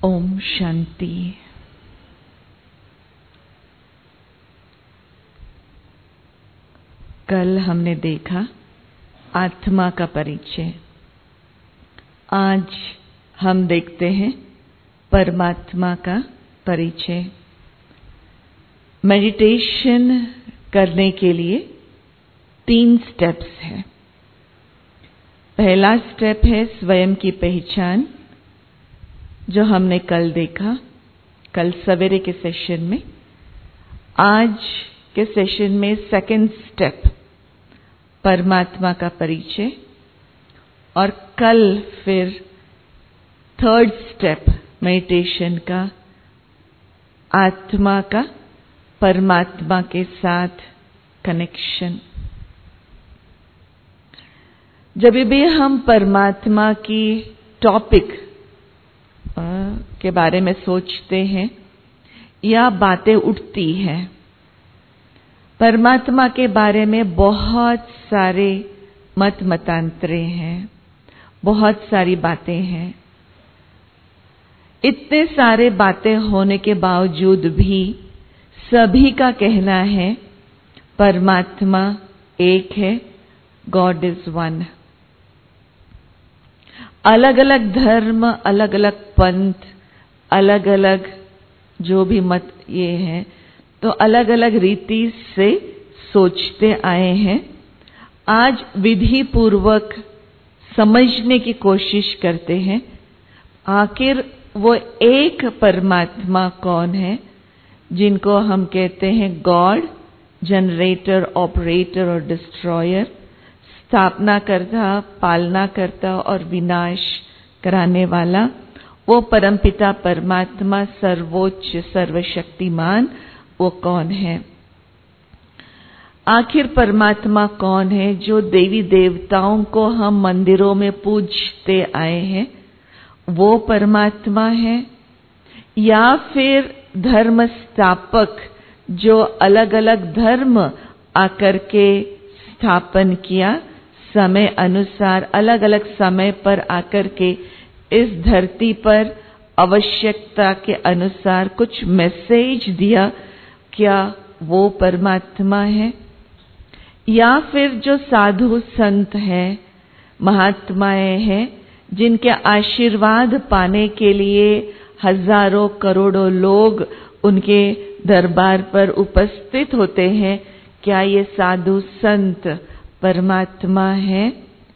ओम शांति। कल हमने देखा आत्मा का परिचय। आज हम देखते हैं परमात्मा का परिचय। मेडिटेशन करने के लिए 3 स्टेप्स हैं। पहला स्टेप है स्वयं की पहचान, जो हमने कल देखा, कल सवेरे के सेशन में। आज के सेशन में सेकंड स्टेप परमात्मा का परिचय, और कल फिर थर्ड स्टेप मेडिटेशन का आत्मा का परमात्मा के साथ कनेक्शन। जब भी हम परमात्मा की टॉपिक के बारे में सोचते हैं या बातें उठती हैं, परमात्मा के बारे में बहुत सारे मतांतरे हैं, बहुत सारी बातें हैं। इतने सारे बातें होने के बावजूद भी सभी का कहना है परमात्मा एक है, गॉड इज वन। अलग अलग धर्म, अलग अलग पंथ, अलग अलग जो भी मत ये हैं, तो अलग अलग रीति से सोचते आए हैं। आज विधि पूर्वक समझने की कोशिश करते हैं आखिर वो एक परमात्मा कौन है, जिनको हम कहते हैं गॉड, जनरेटर, ऑपरेटर और डिस्ट्रॉयर, स्थापना करता, पालना करता और विनाश कराने वाला। वो परमपिता परमात्मा, सर्वोच्च सर्वशक्तिमान, वो कौन है? आखिर परमात्मा कौन है? जो देवी देवताओं को हम मंदिरों में पूजते आए हैं, वो परमात्मा है? या फिर धर्म स्थापक जो अलग अलग धर्म आकर के स्थापन किया, समय अनुसार अलग अलग समय पर आकर के इस धरती पर आवश्यकता के अनुसार कुछ मैसेज दिया, क्या वो परमात्मा है? या फिर जो साधु संत हैं, महात्माएं हैं, जिनके आशीर्वाद पाने के लिए हजारों करोड़ों लोग उनके दरबार पर उपस्थित होते हैं, क्या ये साधु संत परमात्मा है?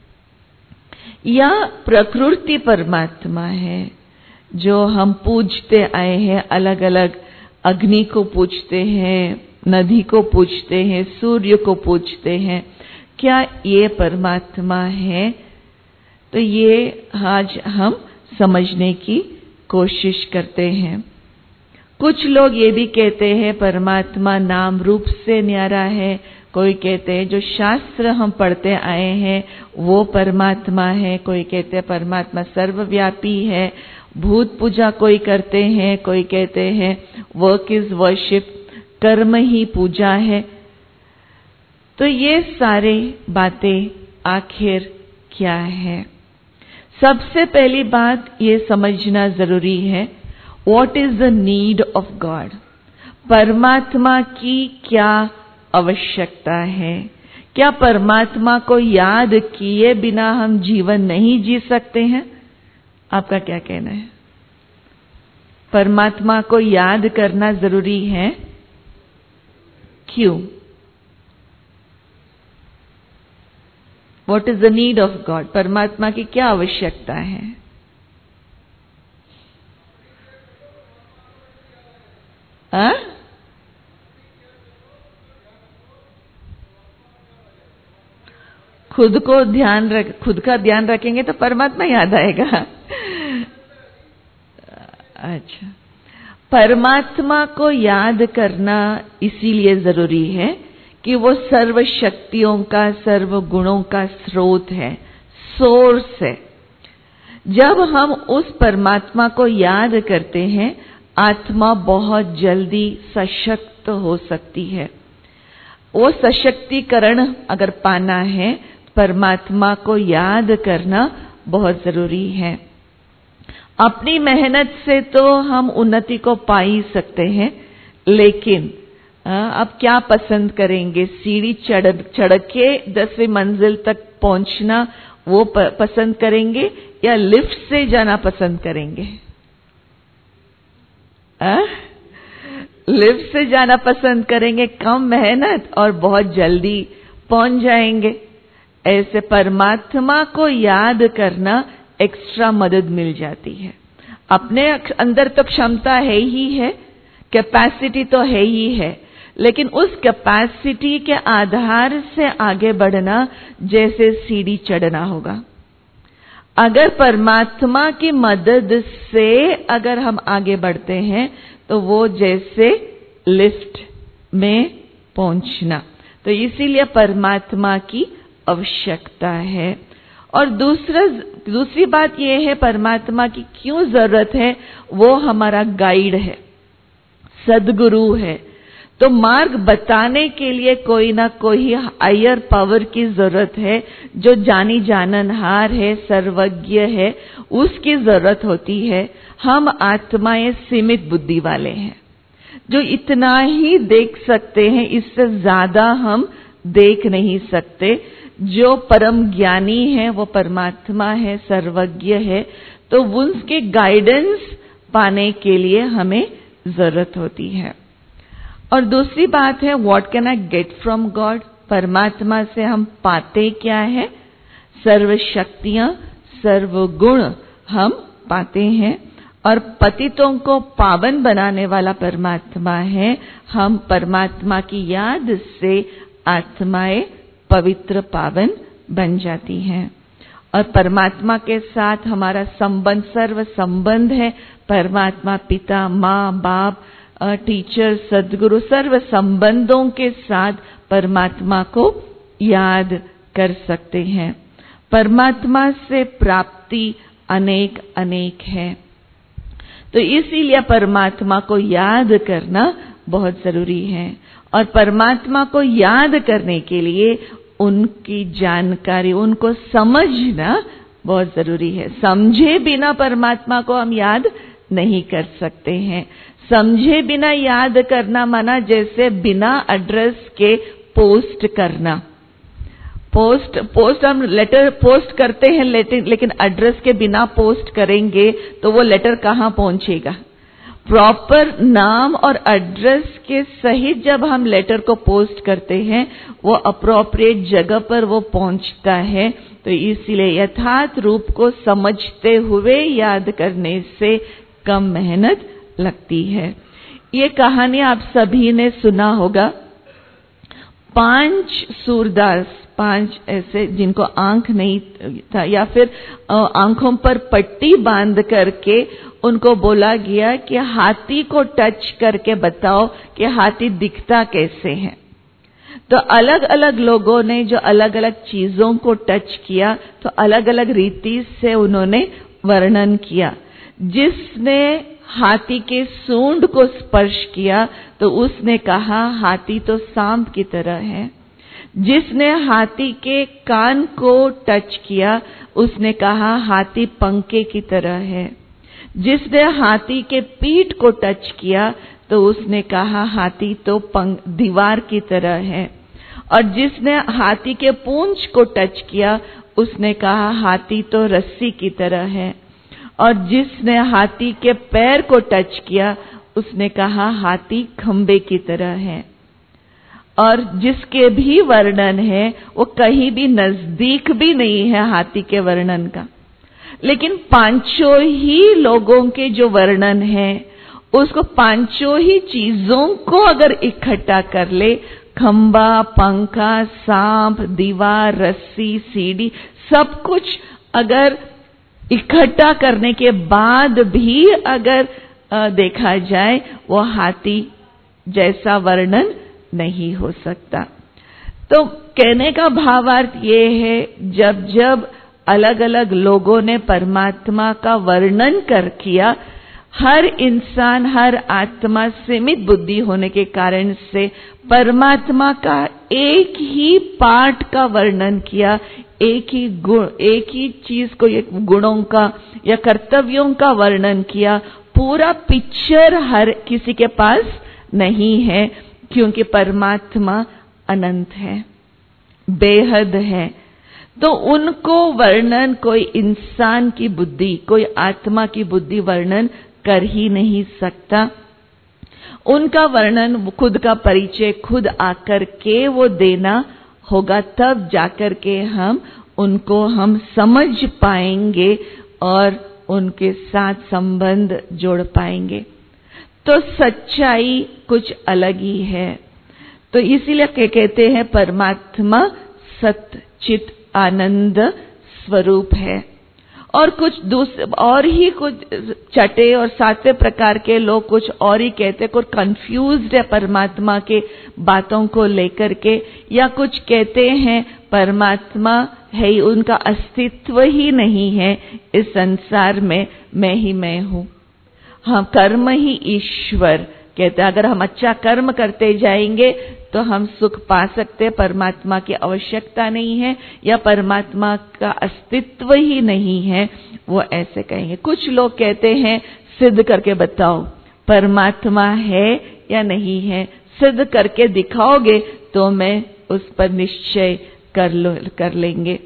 या प्रकृति परमात्मा है, जो हम पूजते आए हैं? अलग अलग अग्नि को पूजते हैं, नदी को पूजते हैं, सूर्य को पूजते हैं, क्या ये परमात्मा है? तो ये आज हम समझने की कोशिश करते हैं। कुछ लोग ये भी कहते हैं परमात्मा नाम रूप से न्यारा है। कोई कहते हैं जो शास्त्र हम पढ़ते आए हैं वो परमात्मा है। कोई कहते हैं परमात्मा सर्वव्यापी है। भूत पूजा कोई करते हैं, कोई कहते हैं वर्क इज वर्शिप, कर्म ही पूजा है। तो ये सारे बातें आखिर क्या है? सबसे पहली बात ये समझना जरूरी है, what is the need of God? परमात्मा की क्या आवश्यकता है? क्या परमात्मा को याद किए बिना हम जीवन नहीं जी सकते हैं? आपका क्या कहना है? परमात्मा को याद करना जरूरी है, क्यों? What is the need of God? परमात्मा की क्या आवश्यकता है? खुद का ध्यान रखेंगे तो परमात्मा याद आएगा। अच्छा, परमात्मा को याद करना इसीलिए जरूरी है कि वो सर्व शक्तियों का, सर्व गुणों का स्रोत है, सोर्स है। जब हम उस परमात्मा को याद करते हैं, आत्मा बहुत जल्दी सशक्त हो सकती है। वो सशक्तिकरण अगर पाना है, परमात्मा को याद करना बहुत जरूरी है। अपनी मेहनत से तो हम उन्नति को पा ही सकते हैं, लेकिन अब क्या पसंद करेंगे? सीढ़ी चढ़ के 10वीं मंजिल तक पहुंचना वो पसंद करेंगे या लिफ्ट से जाना पसंद करेंगे? लिफ्ट से जाना पसंद करेंगे, कम मेहनत और बहुत जल्दी पहुंच जाएंगे। ऐसे परमात्मा को याद करना एक्स्ट्रा मदद मिल जाती है। अपने अंदर तो क्षमता है ही है, कैपेसिटी तो है ही है, लेकिन उस कैपेसिटी के आधार से आगे बढ़ना जैसे सीढ़ी चढ़ना होगा। अगर परमात्मा की मदद से अगर हम आगे बढ़ते हैं तो वो जैसे लिफ्ट में पहुंचना। तो इसीलिए परमात्मा की आवश्यकता है। और दूसरी बात यह है, परमात्मा की क्यों जरूरत है? वो हमारा गाइड है, सद्गुरु है। तो मार्ग बताने के लिए कोई ना कोई हायर पावर की जरूरत है, जो जानी जाननहार है, सर्वज्ञ है, उसकी जरूरत होती है। हम आत्माएं सीमित बुद्धि वाले हैं, जो इतना ही देख सकते हैं, इससे ज्यादा हम देख नहीं सकते। जो परम ज्ञानी है वो परमात्मा है, सर्वज्ञ है, तो उनके गाइडेंस पाने के लिए हमें जरूरत होती है। और दूसरी बात है, what can I get from God? परमात्मा से हम पाते क्या है? सर्व शक्तियां, सर्व गुण हम पाते हैं। और पतितों को पावन बनाने वाला परमात्मा है। हम परमात्मा की याद से आत्माएं पवित्र पावन बन जाती हैं। और परमात्मा के साथ हमारा संबंध, सर्व संबंध है। परमात्मा पिता, माँ, बाप, टीचर, सद्गुरु, सर्व संबंधों के साथ परमात्मा को याद कर सकते हैं। परमात्मा से प्राप्ति अनेक अनेक है। तो इसीलिए परमात्मा को याद करना बहुत जरूरी है। और परमात्मा को याद करने के लिए उनकी जानकारी, उनको समझना बहुत जरूरी है। समझे बिना परमात्मा को हम याद नहीं कर सकते हैं। समझे बिना याद करना माना जैसे बिना एड्रेस के पोस्ट करना। पोस्ट हम लेटर पोस्ट करते हैं, लेकिन एड्रेस के बिना पोस्ट करेंगे तो वो लेटर कहाँ पहुंचेगा? प्रॉपर नाम और एड्रेस के सहित जब हम लेटर को पोस्ट करते हैं, वो अप्रोप्रिएट जगह पर वो पहुंचता है। तो इसीलिए यथार्थ रूप को समझते हुए याद करने से कम मेहनत लगती है। ये कहानी आप सभी ने सुना होगा। 5 सूरदास, 5 ऐसे जिनको आंख नहीं था, या फिर आंखों पर पट्टी बांध करके उनको बोला गया कि हाथी को टच करके बताओ कि हाथी दिखता कैसे है। तो अलग अलग लोगों ने जो अलग अलग चीजों को टच किया, तो अलग अलग रीति से उन्होंने वर्णन किया। जिसने हाथी के सूंड को स्पर्श किया तो उसने कहा हाथी तो सांप की तरह है। जिसने हाथी के कान को टच किया उसने कहा हाथी पंखे की तरह है। जिसने हाथी के पीठ को टच किया तो उसने कहा हाथी तो दीवार की तरह है। और जिसने हाथी के पूंछ को टच किया उसने कहा हाथी तो रस्सी की तरह है। और जिसने हाथी के पैर को टच किया उसने कहा हाथी खंबे की तरह है। और जिसके भी वर्णन है वो कहीं भी नजदीक भी नहीं है हाथी के वर्णन का। लेकिन पांचों ही लोगों के जो वर्णन है, उसको पांचों ही चीजों को अगर इकट्ठा कर ले, खंबा, पंखा, सांप, दीवार, रस्सी, सीढ़ी, सब कुछ अगर इकट्ठा करने के बाद भी अगर देखा जाए, वो हाथी जैसा वर्णन नहीं हो सकता। तो कहने का भावार्थ ये है, जब जब अलग अलग लोगों ने परमात्मा का वर्णन कर किया, हर इंसान, हर आत्मा सीमित बुद्धि होने के कारण से परमात्मा का एक ही पार्ट का वर्णन किया, एक ही गुण, एक ही चीज को, एक गुणों का या कर्तव्यों का वर्णन किया। पूरा पिक्चर हर किसी के पास नहीं है, क्योंकि परमात्मा अनंत है, बेहद है। तो उनको वर्णन कोई इंसान की बुद्धि, कोई आत्मा की बुद्धि वर्णन कर ही नहीं सकता। उनका वर्णन, खुद का परिचय खुद आकर के वो देना होगा, तब जाकर के हम समझ पाएंगे और उनके साथ संबंध जोड़ पाएंगे। तो सच्चाई कुछ अलग ही है। तो इसीलिए कहते हैं परमात्मा सत चित आनंद स्वरूप है। और कुछ और ही कुछ छठे और सातवें प्रकार के लोग कुछ और ही कहते, कुछ कंफ्यूज्ड है परमात्मा के बातों को लेकर के, या कुछ कहते हैं परमात्मा है ही, उनका अस्तित्व ही नहीं है इस संसार में, मैं ही मैं हूँ। हाँ, कर्म ही ईश्वर कहते हैं। अगर हम अच्छा कर्म करते जाएंगे तो हम सुख पा सकते हैं, परमात्मा की आवश्यकता नहीं है, या परमात्मा का अस्तित्व ही नहीं है, वो ऐसे कहेंगे। कुछ लोग कहते हैं सिद्ध करके बताओ परमात्मा है या नहीं है, सिद्ध करके दिखाओगे तो मैं उस पर निश्चय कर लेंगे।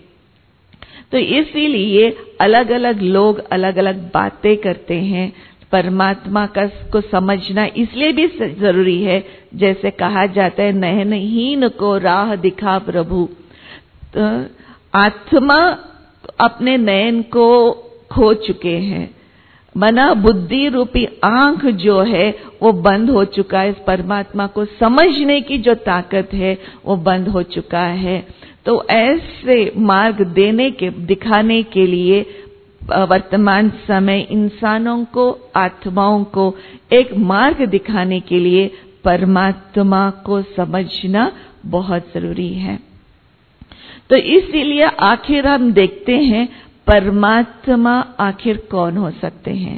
तो इसीलिए अलग अलग लोग अलग अलग बातें करते हैं। परमात्मा को समझना इसलिए भी जरूरी है, जैसे कहा जाता है नयनहीन को राह दिखा प्रभु। तो आत्मा अपने नयन को खो चुके हैं, मना बुद्धि रूपी आंख जो है वो बंद हो चुका है। इस परमात्मा को समझने की जो ताकत है वो बंद हो चुका है। तो ऐसे मार्ग दिखाने के लिए वर्तमान समय इंसानों को, आत्माओं को एक मार्ग दिखाने के लिए परमात्मा को समझना बहुत जरूरी है। तो इसीलिए आखिर हम देखते हैं परमात्मा आखिर कौन हो सकते हैं।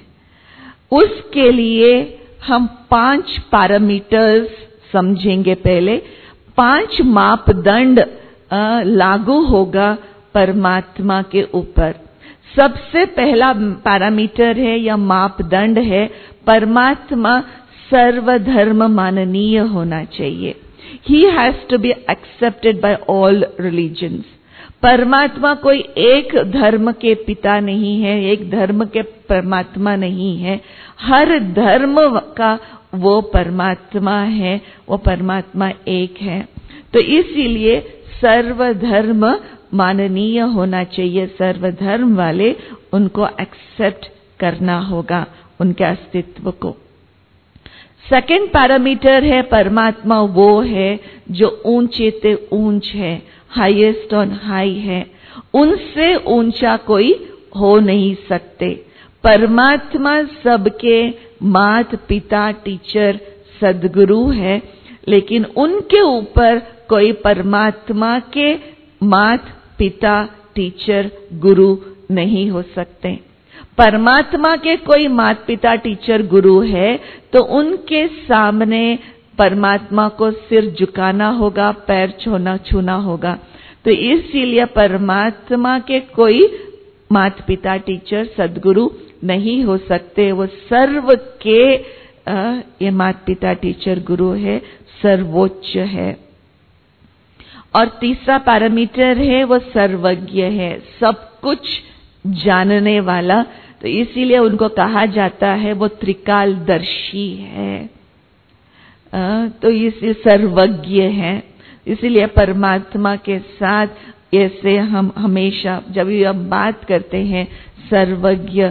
उसके लिए हम 5 पैरामीटर्स समझेंगे। पहले 5 मापदंड लागू होगा परमात्मा के ऊपर। सबसे पहला पैरामीटर है या मापदंड है, परमात्मा सर्वधर्म माननीय होना चाहिए। He has to be accepted by all religions. परमात्मा कोई एक धर्म के पिता नहीं है, एक धर्म के परमात्मा नहीं है, हर धर्म का वो परमात्मा है, वो परमात्मा एक है। तो इसीलिए सर्वधर्म माननीय होना चाहिए, सर्वधर्म वाले उनको एक्सेप्ट करना होगा, उनके अस्तित्व को। सेकंड पैरामीटर है परमात्मा वो है जो ऊंचे ते ऊंच है, हाईएस्ट ऑन हाई है, उनसे ऊंचा कोई हो नहीं सकते। परमात्मा सबके माता पिता, टीचर, सद्गुरु है, लेकिन उनके ऊपर कोई परमात्मा के माता पिता, टीचर, गुरु नहीं हो सकते। परमात्मा के कोई माता पिता, टीचर, गुरु है तो उनके सामने परमात्मा को सिर झुकाना होगा, पैर छूना होगा। तो इसीलिए परमात्मा के कोई माता पिता, टीचर, सद्गुरु नहीं हो सकते। वो सर्व के ये माता पिता, टीचर, गुरु है, सर्वोच्च है। और तीसरा पैरामीटर है वो सर्वज्ञ है, सब कुछ जानने वाला। तो इसीलिए उनको कहा जाता है वो त्रिकालदर्शी है, तो इसी सर्वज्ञ है। इसीलिए परमात्मा के साथ ऐसे हम हमेशा जब भी हम बात करते हैं सर्वज्ञ,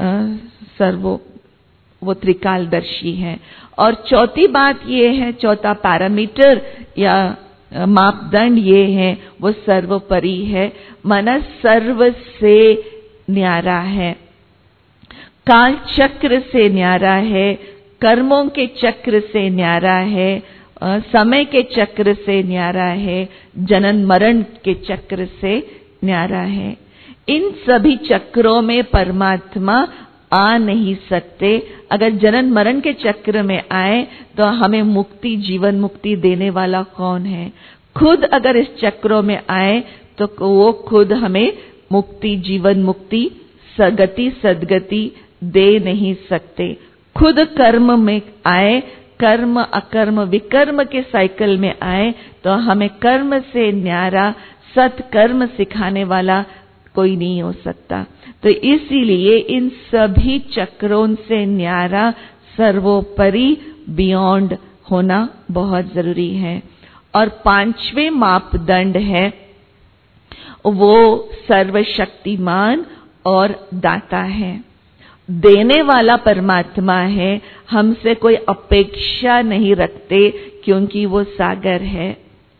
वो त्रिकालदर्शी है। और चौथी बात ये है, चौथा पैरामीटर या मापदंड ये है, वो सर्वोपरि है, माना सर्व से न्यारा है, काल चक्र से न्यारा है, कर्मों के चक्र से न्यारा है, समय के चक्र से न्यारा है, जनन मरण के चक्र से न्यारा है। इन सभी चक्रों में परमात्मा आ नहीं सकते। अगर जनन मरण के चक्र में आए तो हमें मुक्ति, जीवन मुक्ति देने वाला कौन है? खुद अगर इस चक्रों में आए तो वो खुद हमें मुक्ति, जीवन मुक्ति, सगति, सद्गति दे नहीं सकते। खुद कर्म में आए, कर्म अकर्म विकर्म के साइकिल में आए तो हमें कर्म से न्यारा सत्कर्म सिखाने वाला कोई नहीं हो सकता। तो इसीलिए इन सभी चक्रों से न्यारा, सर्वोपरि, बियॉन्ड होना बहुत जरूरी है। और पांचवें मापदंड है वो सर्वशक्तिमान और दाता है। देने वाला परमात्मा है, हमसे कोई अपेक्षा नहीं रखते क्योंकि वो सागर है।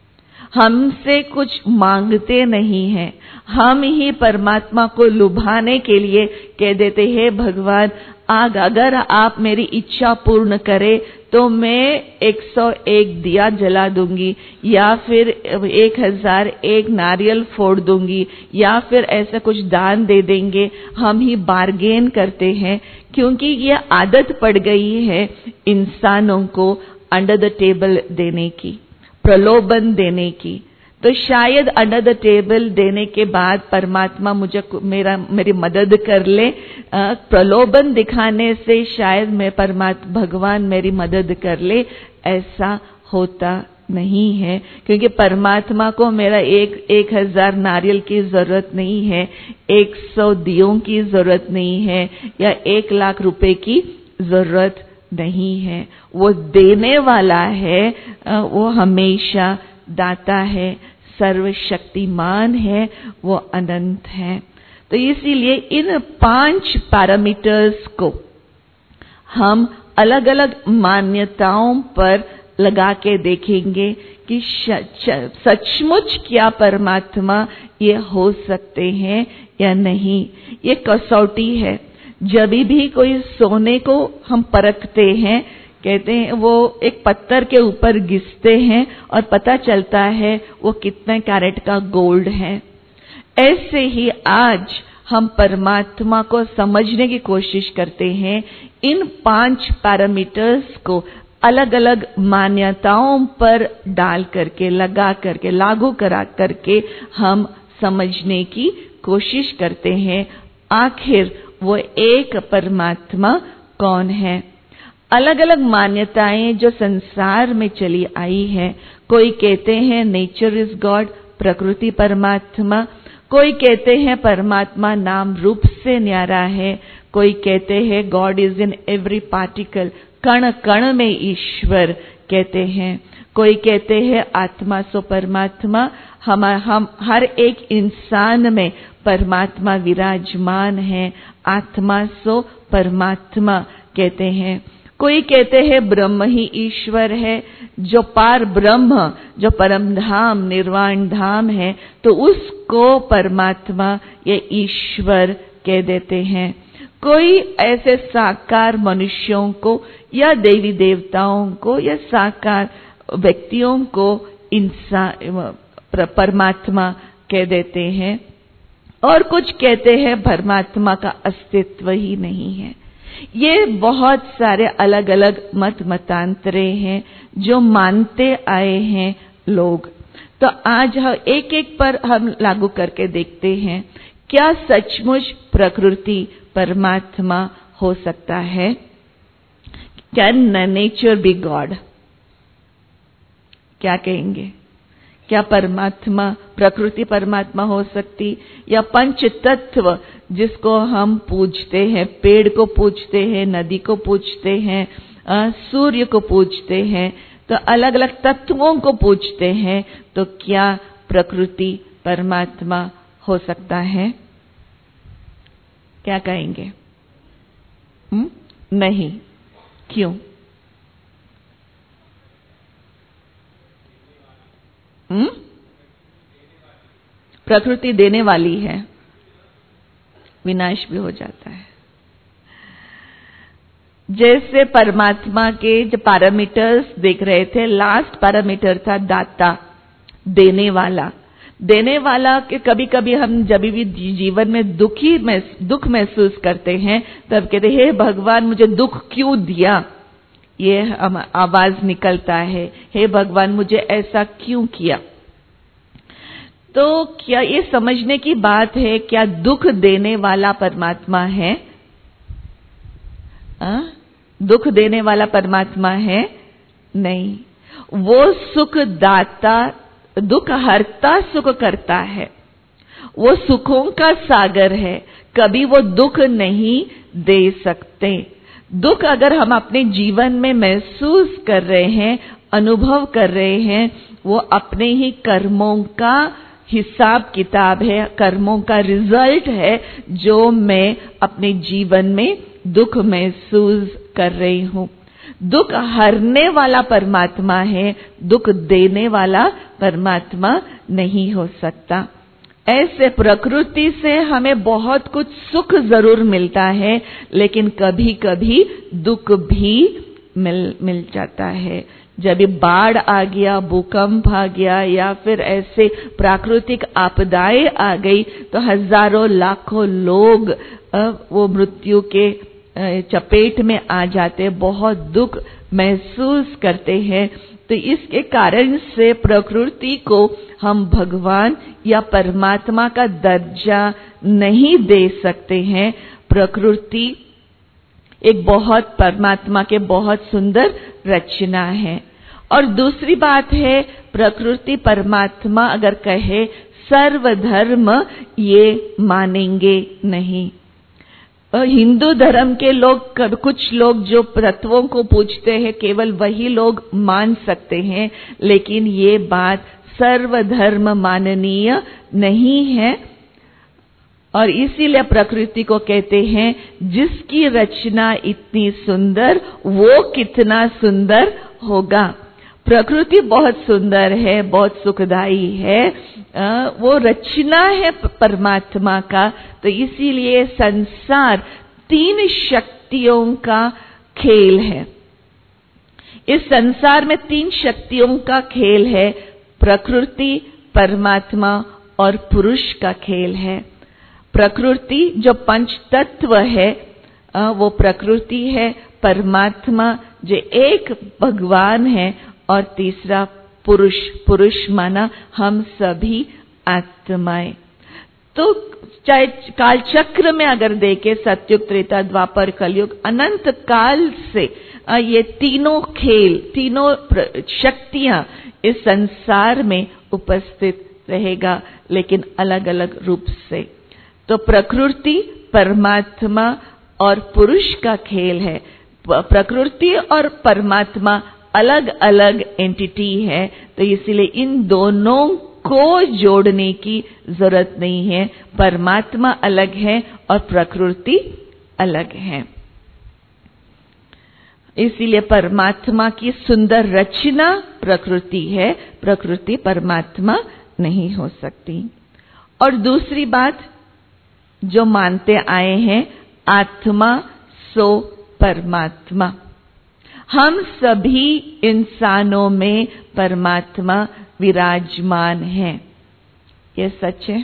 हमसे कुछ मांगते नहीं हैं, हम ही परमात्मा को लुभाने के लिए कह देते हैं भगवान अगर आप मेरी इच्छा पूर्ण करें तो मैं 101 दिया जला दूंगी, या फिर 1001 नारियल फोड़ दूंगी, या फिर ऐसा कुछ दान दे देंगे। हम ही बार्गेन करते हैं क्योंकि ये आदत पड़ गई है इंसानों को अंडर द टेबल देने की, प्रलोभन देने की। तो शायद अंडर द टेबल देने के बाद परमात्मा मेरी मदद कर ले, प्रलोभन दिखाने से शायद भगवान मेरी मदद कर ले। ऐसा होता नहीं है क्योंकि परमात्मा को मेरा 1000 नारियल की जरूरत नहीं है, 100 दियों की जरूरत नहीं है, या 1 लाख रुपए की जरूरत नहीं है। वो देने वाला है, वो हमेशा दाता है, सर्वशक्तिमान है, वो अनंत है। तो इसीलिए इन 5 पैरामीटर्स को हम अलग अलग मान्यताओं पर लगा के देखेंगे कि सचमुच क्या परमात्मा ये हो सकते हैं या नहीं। ये कसौटी है। जब भी कोई सोने को हम परखते हैं, कहते हैं वो एक पत्थर के ऊपर घिसते हैं और पता चलता है वो कितने कैरेट का गोल्ड है। ऐसे ही आज हम परमात्मा को समझने की कोशिश करते हैं। इन 5 पैरामीटर्स को अलग अलग मान्यताओं पर डाल करके, लगा करके, लागू करा करके हम समझने की कोशिश करते हैं आखिर वो एक परमात्मा कौन है। अलग अलग मान्यताएं जो संसार में चली आई है, कोई कहते हैं नेचर इज गॉड, प्रकृति परमात्मा, कोई कहते हैं परमात्मा नाम रूप से न्यारा है, कोई कहते हैं God is in every particle, कण कण में ईश्वर कहते हैं, कोई कहते हैं आत्मा सो परमात्मा, हम हर एक इंसान में परमात्मा विराजमान है, आत्मा सो परमात्मा कहते हैं। कोई कहते हैं ब्रह्म ही ईश्वर है, जो पार ब्रह्म, जो परम धाम, निर्वाण धाम है, तो उसको परमात्मा या ईश्वर कह देते हैं। कोई ऐसे साकार मनुष्यों को या देवी देवताओं को या साकार व्यक्तियों को इंसान परमात्मा कह देते हैं, और कुछ कहते हैं परमात्मा का अस्तित्व ही नहीं है। ये बहुत सारे अलग अलग मतांतरे हैं जो मानते आए हैं लोग। तो आज हम एक एक पर हम लागू करके देखते हैं, क्या सचमुच प्रकृति परमात्मा हो सकता है? Can nature be God? क्या कहेंगे? क्या परमात्मा, प्रकृति परमात्मा हो सकती, या पंच तत्व जिसको हम पूजते हैं, पेड़ को पूजते हैं, नदी को पूजते हैं, सूर्य को पूजते हैं, तो अलग अलग तत्वों को पूजते हैं, तो क्या प्रकृति परमात्मा हो सकता है? क्या कहेंगे? नहीं। क्यों? प्रकृति देने वाली है, विनाश भी हो जाता है। जैसे परमात्मा के जो पैरामीटर्स देख रहे थे, लास्ट पैरामीटर था दाता, देने वाला। देने वाला के कभी कभी हम जब भी जीवन में दुख महसूस करते हैं तब कहते हैं, हे भगवान मुझे दुख क्यों दिया, ये आवाज निकलता है, हे भगवान मुझे ऐसा क्यों किया। तो क्या ये समझने की बात है, क्या दुख देने वाला परमात्मा है? दुख देने वाला परमात्मा है? नहीं, वो सुख दाता, दुख हरता, सुख करता है। वो सुखों का सागर है, कभी वो दुख नहीं दे सकते। दुख अगर हम अपने जीवन में महसूस कर रहे हैं, अनुभव कर रहे हैं, वो अपने ही कर्मों का हिसाब किताब है, कर्मों का रिजल्ट है, जो मैं अपने जीवन में दुख महसूस कर रही हूं। दुख हरने वाला परमात्मा है, दुख देने वाला परमात्मा नहीं हो सकता। ऐसे प्रकृति से हमें बहुत कुछ सुख जरूर मिलता है, लेकिन कभी कभी दुख भी मिल जाता है। जब बाढ़ आ गया, भूकंप आ गया, या फिर ऐसे प्राकृतिक आपदाएं आ गई, तो हजारों लाखों लोग वो मृत्यु के चपेट में आ जाते, बहुत दुख महसूस करते हैं। तो इसके कारण से प्रकृति को हम भगवान या परमात्मा का दर्जा नहीं दे सकते हैं। प्रकृति एक बहुत परमात्मा के बहुत सुंदर रचना है। और दूसरी बात है, प्रकृति परमात्मा अगर कहे सर्वधर्म, ये मानेंगे नहीं। हिंदू धर्म के लोग, कुछ लोग जो तत्वों को पूजते हैं, केवल वही लोग मान सकते हैं, लेकिन ये बात सर्वधर्म माननीय नहीं है। और इसीलिए प्रकृति को कहते हैं, जिसकी रचना इतनी सुंदर, वो कितना सुंदर होगा। प्रकृति बहुत सुंदर है, बहुत सुखदायी है, वो रचना है परमात्मा का। तो इसीलिए संसार 3 शक्तियों का खेल है। इस संसार में 3 शक्तियों का खेल है, प्रकृति, परमात्मा और पुरुष का खेल है। प्रकृति जो पंच तत्व है, वो प्रकृति है। परमात्मा जो एक भगवान है, और तीसरा पुरुष, पुरुष माना हम सभी आत्माएं। तो चाहे काल चक्र में अगर देखें, सतयुग, त्रेता, द्वापर, कलयुग, अनंत काल से ये तीनों खेल, तीनों शक्तियां इस संसार में उपस्थित रहेगा, लेकिन अलग अलग रूप से। तो प्रकृति, परमात्मा और पुरुष का खेल है। प्रकृति और परमात्मा अलग अलग एंटिटी है, तो इसीलिए इन दोनों को जोड़ने की जरूरत नहीं है। परमात्मा अलग है और प्रकृति अलग है। इसीलिए परमात्मा की सुंदर रचना प्रकृति है, प्रकृति परमात्मा नहीं हो सकती। और दूसरी बात जो मानते आए हैं, आत्मा सो परमात्मा। हम सभी इंसानों में परमात्मा विराजमान है, ये सच है।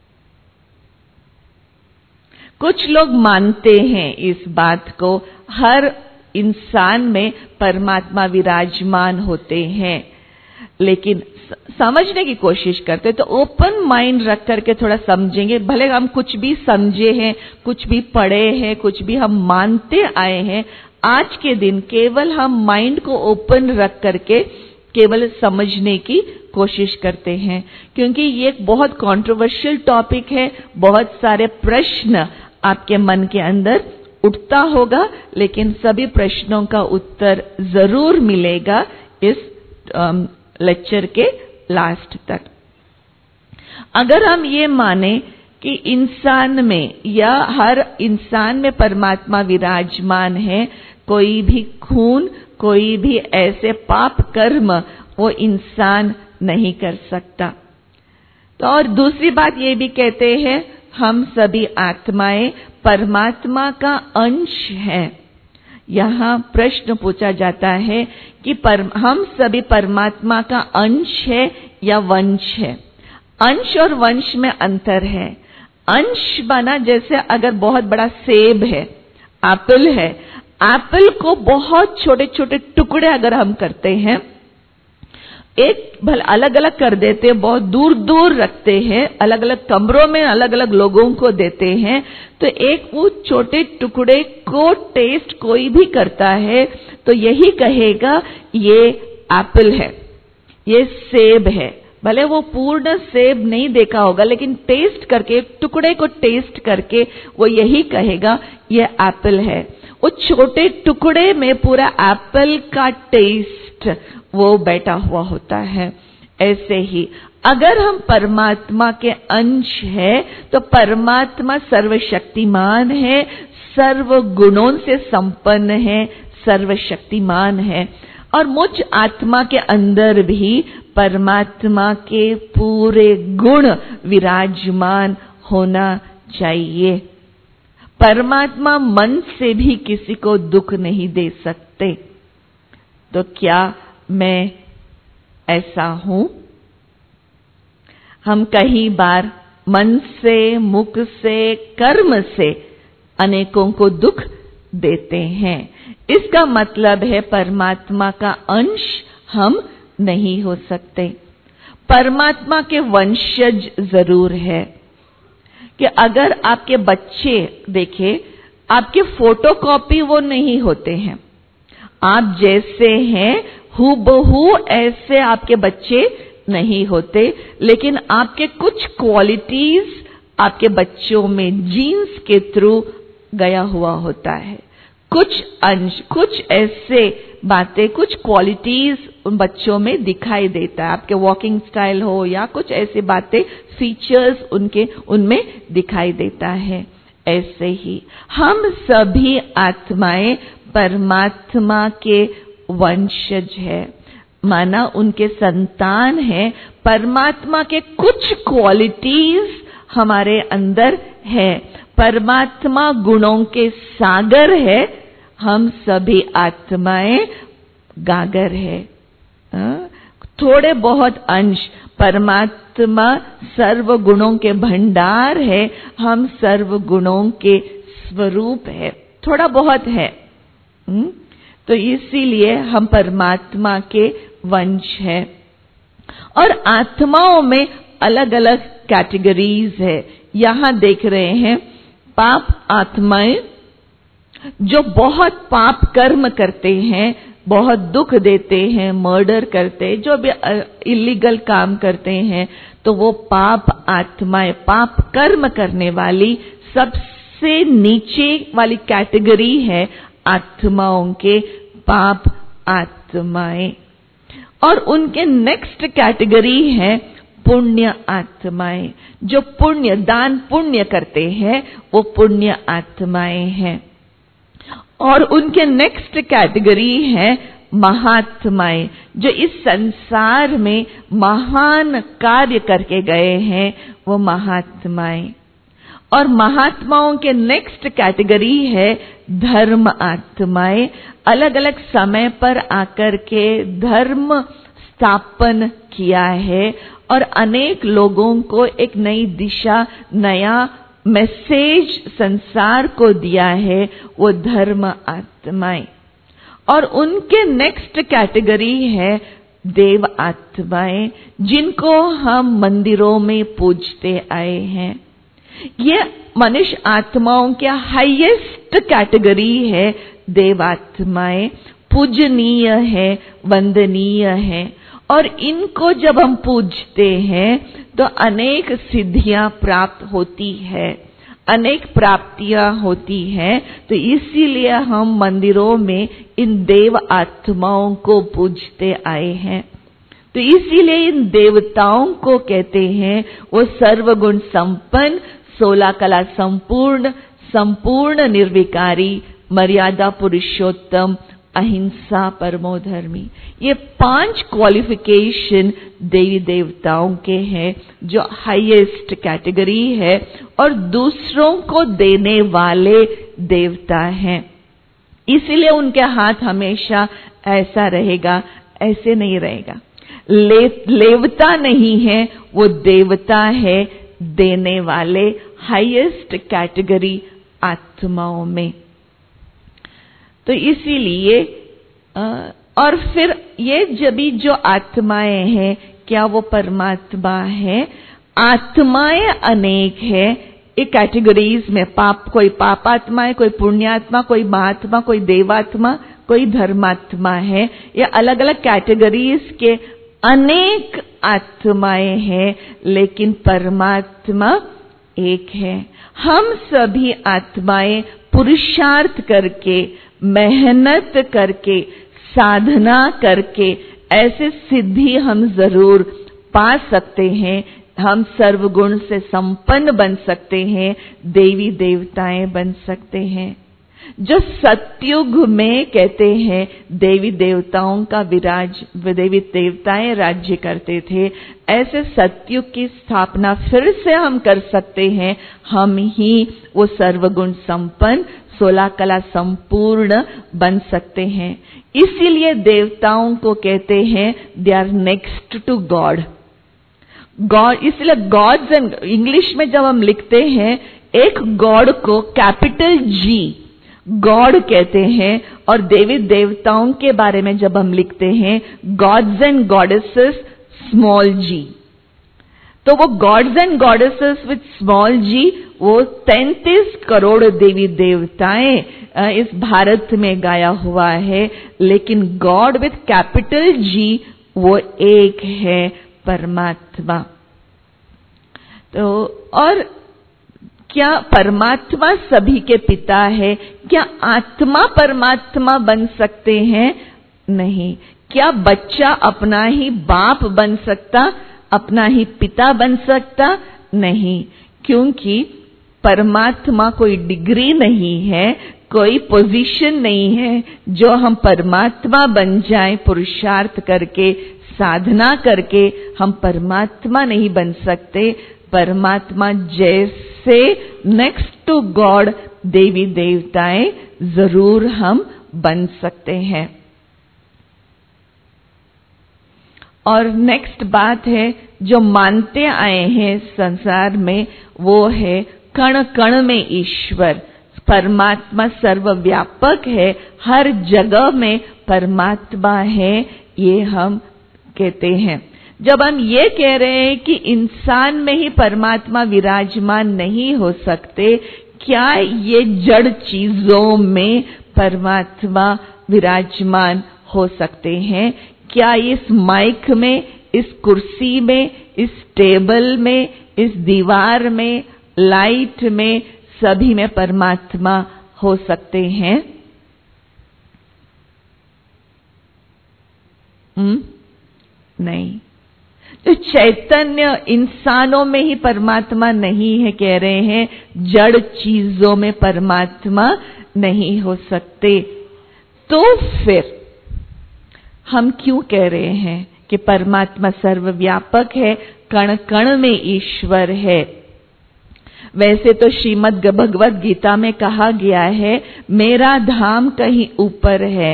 कुछ लोग मानते हैं इस बात को, हर इंसान में परमात्मा विराजमान होते हैं, लेकिन समझने की कोशिश करते तो ओपन माइंड रख करके थोड़ा समझेंगे। भले हम कुछ भी समझे हैं, कुछ भी पढ़े हैं, कुछ भी हम मानते आए हैं, आज के दिन केवल हम माइंड को ओपन रख करके केवल समझने की कोशिश करते हैं, क्योंकि ये एक बहुत कंट्रोवर्शियल टॉपिक है। बहुत सारे प्रश्न आपके मन के अंदर उठता होगा, लेकिन सभी प्रश्नों का उत्तर जरूर मिलेगा इस लेक्चर के लास्ट तक। अगर हम ये माने कि इंसान में या हर इंसान में परमात्मा विराजमान है, कोई भी खून, कोई भी ऐसे पाप कर्म वो इंसान नहीं कर सकता। तो और दूसरी बात ये भी कहते हैं, हम सभी आत्माएं परमात्मा का अंश हैं। यहाँ प्रश्न पूछा जाता है कि हम सभी परमात्मा का अंश है या वंश है। अंश और वंश में अंतर है। अंश बना जैसे अगर बहुत बड़ा सेब है, एप्पल है, एप्पल को बहुत छोटे छोटे टुकड़े अगर हम करते हैं, एक भले अलग अलग कर देते हैं, बहुत दूर दूर रखते हैं, अलग अलग कमरों में अलग अलग लोगों को देते हैं, तो एक वो छोटे टुकड़े को टेस्ट कोई भी करता है तो यही कहेगा ये एप्पल है, ये सेब है। भले वो पूर्ण सेब नहीं देखा होगा, लेकिन टेस्ट करके, टुकड़े को टेस्ट करके वो यही कहेगा ये एप्पल है। वो छोटे टुकड़े में पूरा एप्पल का टेस्ट वो बैठा हुआ होता है। ऐसे ही अगर हम परमात्मा के अंश है तो परमात्मा सर्वशक्तिमान है, सर्व गुणों से संपन्न है, सर्वशक्तिमान है। और मुझ आत्मा के अंदर भी परमात्मा के पूरे गुण विराजमान होना चाहिए। परमात्मा मन से भी किसी को दुख नहीं दे सकते। तो क्या मैं ऐसा हूं? हम कई बार मन से, मुख से, कर्म से अनेकों को दुख देते हैं। इसका मतलब है परमात्मा का अंश हम नहीं हो सकते। परमात्मा के वंशज जरूर है कि अगर आपके बच्चे देखे, आपके फोटोकॉपी वो नहीं होते हैं। आप जैसे हैं हूबहू ऐसे आपके बच्चे नहीं होते, लेकिन आपके कुछ क्वालिटीज आपके बच्चों में जीन्स के थ्रू गया हुआ होता है। कुछ अंश, कुछ ऐसे बातें, कुछ क्वालिटीज उन बच्चों में दिखाई देता है। आपके वॉकिंग स्टाइल हो या कुछ ऐसी बातें, फीचर्स उनमें दिखाई देता है। ऐसे ही हम सभी आत्माएं परमात्मा के वंशज है, माना उनके संतान है। परमात्मा के कुछ क्वालिटीज हमारे अंदर है। परमात्मा गुणों के सागर है, हम सभी आत्माएं गागर है। थोड़े बहुत अंश, परमात्मा सर्व गुणों के भंडार है, हम सर्व गुणों के स्वरूप है। थोड़ा बहुत है, तो इसीलिए हम परमात्मा के वंश है। और आत्माओं में अलग अलग कैटेगरीज है। यहां देख रहे हैं पाप आत्माएं जो बहुत पाप कर्म करते हैं, बहुत दुख देते हैं, मर्डर करते हैं, जो भी इलीगल काम करते हैं, तो वो पाप आत्माएं, पाप कर्म करने वाली सबसे नीचे वाली कैटेगरी है आत्माओं के पाप आत्माएं। और उनके नेक्स्ट कैटेगरी है पुण्य आत्माएं, जो पुण्य, दान पुण्य करते हैं, वो पुण्य आत्माएं हैं। और उनके नेक्स्ट कैटेगरी है महात्माएं, जो इस संसार में महान कार्य करके गए हैं, वो महात्माएं। और महात्माओं के नेक्स्ट कैटेगरी है धर्म आत्माएं, अलग अलग समय पर आकर के धर्म स्थापन किया है और अनेक लोगों को एक नई दिशा, नया मैसेज संसार को दिया है, वो धर्म आत्माएं। और उनके नेक्स्ट कैटेगरी है देव आत्माएं, जिनको हम मंदिरों में पूजते आए हैं। ये मनुष्य आत्माओं के हाईएस्ट कैटेगरी है देव आत्माएं, पूजनीय है, वंदनीय है। और इनको जब हम पूजते हैं तो अनेक सिद्धियां प्राप्त होती है, अनेक प्राप्तियां होती हैं। तो इसीलिए हम मंदिरों में इन देव आत्माओं को पूजते आए हैं। तो इसीलिए इन देवताओं को कहते हैं वो सर्वगुण संपन्न, 16 कला संपूर्ण, संपूर्ण निर्विकारी, मर्यादा पुरुषोत्तम, अहिंसा परमोधर्मी। ये 5 क्वालिफिकेशन देवी देवताओं के हैं, जो हाईएस्ट कैटेगरी है और दूसरों को देने वाले देवता हैं। इसीलिए उनके हाथ हमेशा ऐसा रहेगा, ऐसे नहीं रहेगा। लेवता नहीं है, वो देवता है, देने वाले, हाईएस्ट कैटेगरी आत्माओं में। तो इसीलिए और फिर ये जभी जो आत्माएं हैं, क्या वो परमात्मा है? आत्माएं अनेक है, एक कैटेगरीज में कोई पापात्मा है, कोई पुण्यात्मा, कोई महात्मा, कोई देवात्मा, कोई धर्मात्मा है। ये अलग अलग कैटेगरीज के अनेक आत्माएं हैं, लेकिन परमात्मा एक है। हम सभी आत्माएं पुरुषार्थ करके, मेहनत करके, साधना करके ऐसे सिद्धि हम जरूर पा सकते हैं। हम सर्वगुण से संपन्न बन सकते हैं, देवी देवताएं बन सकते हैं। जो सतयुग में कहते हैं देवी देवताओं का देवी देवताएं राज्य करते थे, ऐसे सतयुग की स्थापना फिर से हम कर सकते हैं। हम ही वो सर्वगुण संपन्न, 16 कला संपूर्ण बन सकते हैं। इसीलिए देवताओं को कहते हैं they are next to God. इसलिए गॉड्स एंड इंग्लिश में जब हम लिखते हैं, एक गॉड को कैपिटल जी गॉड कहते हैं, और देवी देवताओं के बारे में जब हम लिखते हैं gods and goddesses small G. तो वो gods and goddesses with small G, वो 33 करोड़ देवी देवताएं इस भारत में गाया हुआ है, लेकिन गॉड विथ कैपिटल जी वो एक है, परमात्मा। तो और क्या परमात्मा सभी के पिता है? क्या आत्मा परमात्मा बन सकते हैं? नहीं। क्या बच्चा अपना ही बाप बन सकता, अपना ही पिता बन सकता? नहीं, क्योंकि परमात्मा कोई डिग्री नहीं है, कोई पोजीशन नहीं है जो हम परमात्मा बन जाएं। पुरुषार्थ करके, साधना करके हम परमात्मा नहीं बन सकते। परमात्मा जैसे नेक्स्ट टू गॉड देवी देवताएं जरूर हम बन सकते हैं। और नेक्स्ट बात है जो मानते आए हैं संसार में, वो है कण कण में ईश्वर। परमात्मा सर्वव्यापक है, हर जगह में परमात्मा है, ये हम कहते हैं। जब हम ये कह रहे हैं कि इंसान में ही परमात्मा विराजमान नहीं हो सकते, क्या ये जड़ चीजों में परमात्मा विराजमान हो सकते हैं? क्या इस माइक में, इस कुर्सी में, इस टेबल में, इस दीवार में, लाइट में, सभी में परमात्मा हो सकते हैं? नहीं। तो चैतन्य इंसानों में ही परमात्मा नहीं है कह रहे हैं, जड़ चीजों में परमात्मा नहीं हो सकते। तो फिर हम क्यों कह रहे हैं कि परमात्मा सर्वव्यापक है, कण कण में ईश्वर है? वैसे तो श्रीमद् भगवद गीता में कहा गया है, मेरा धाम कहीं ऊपर है,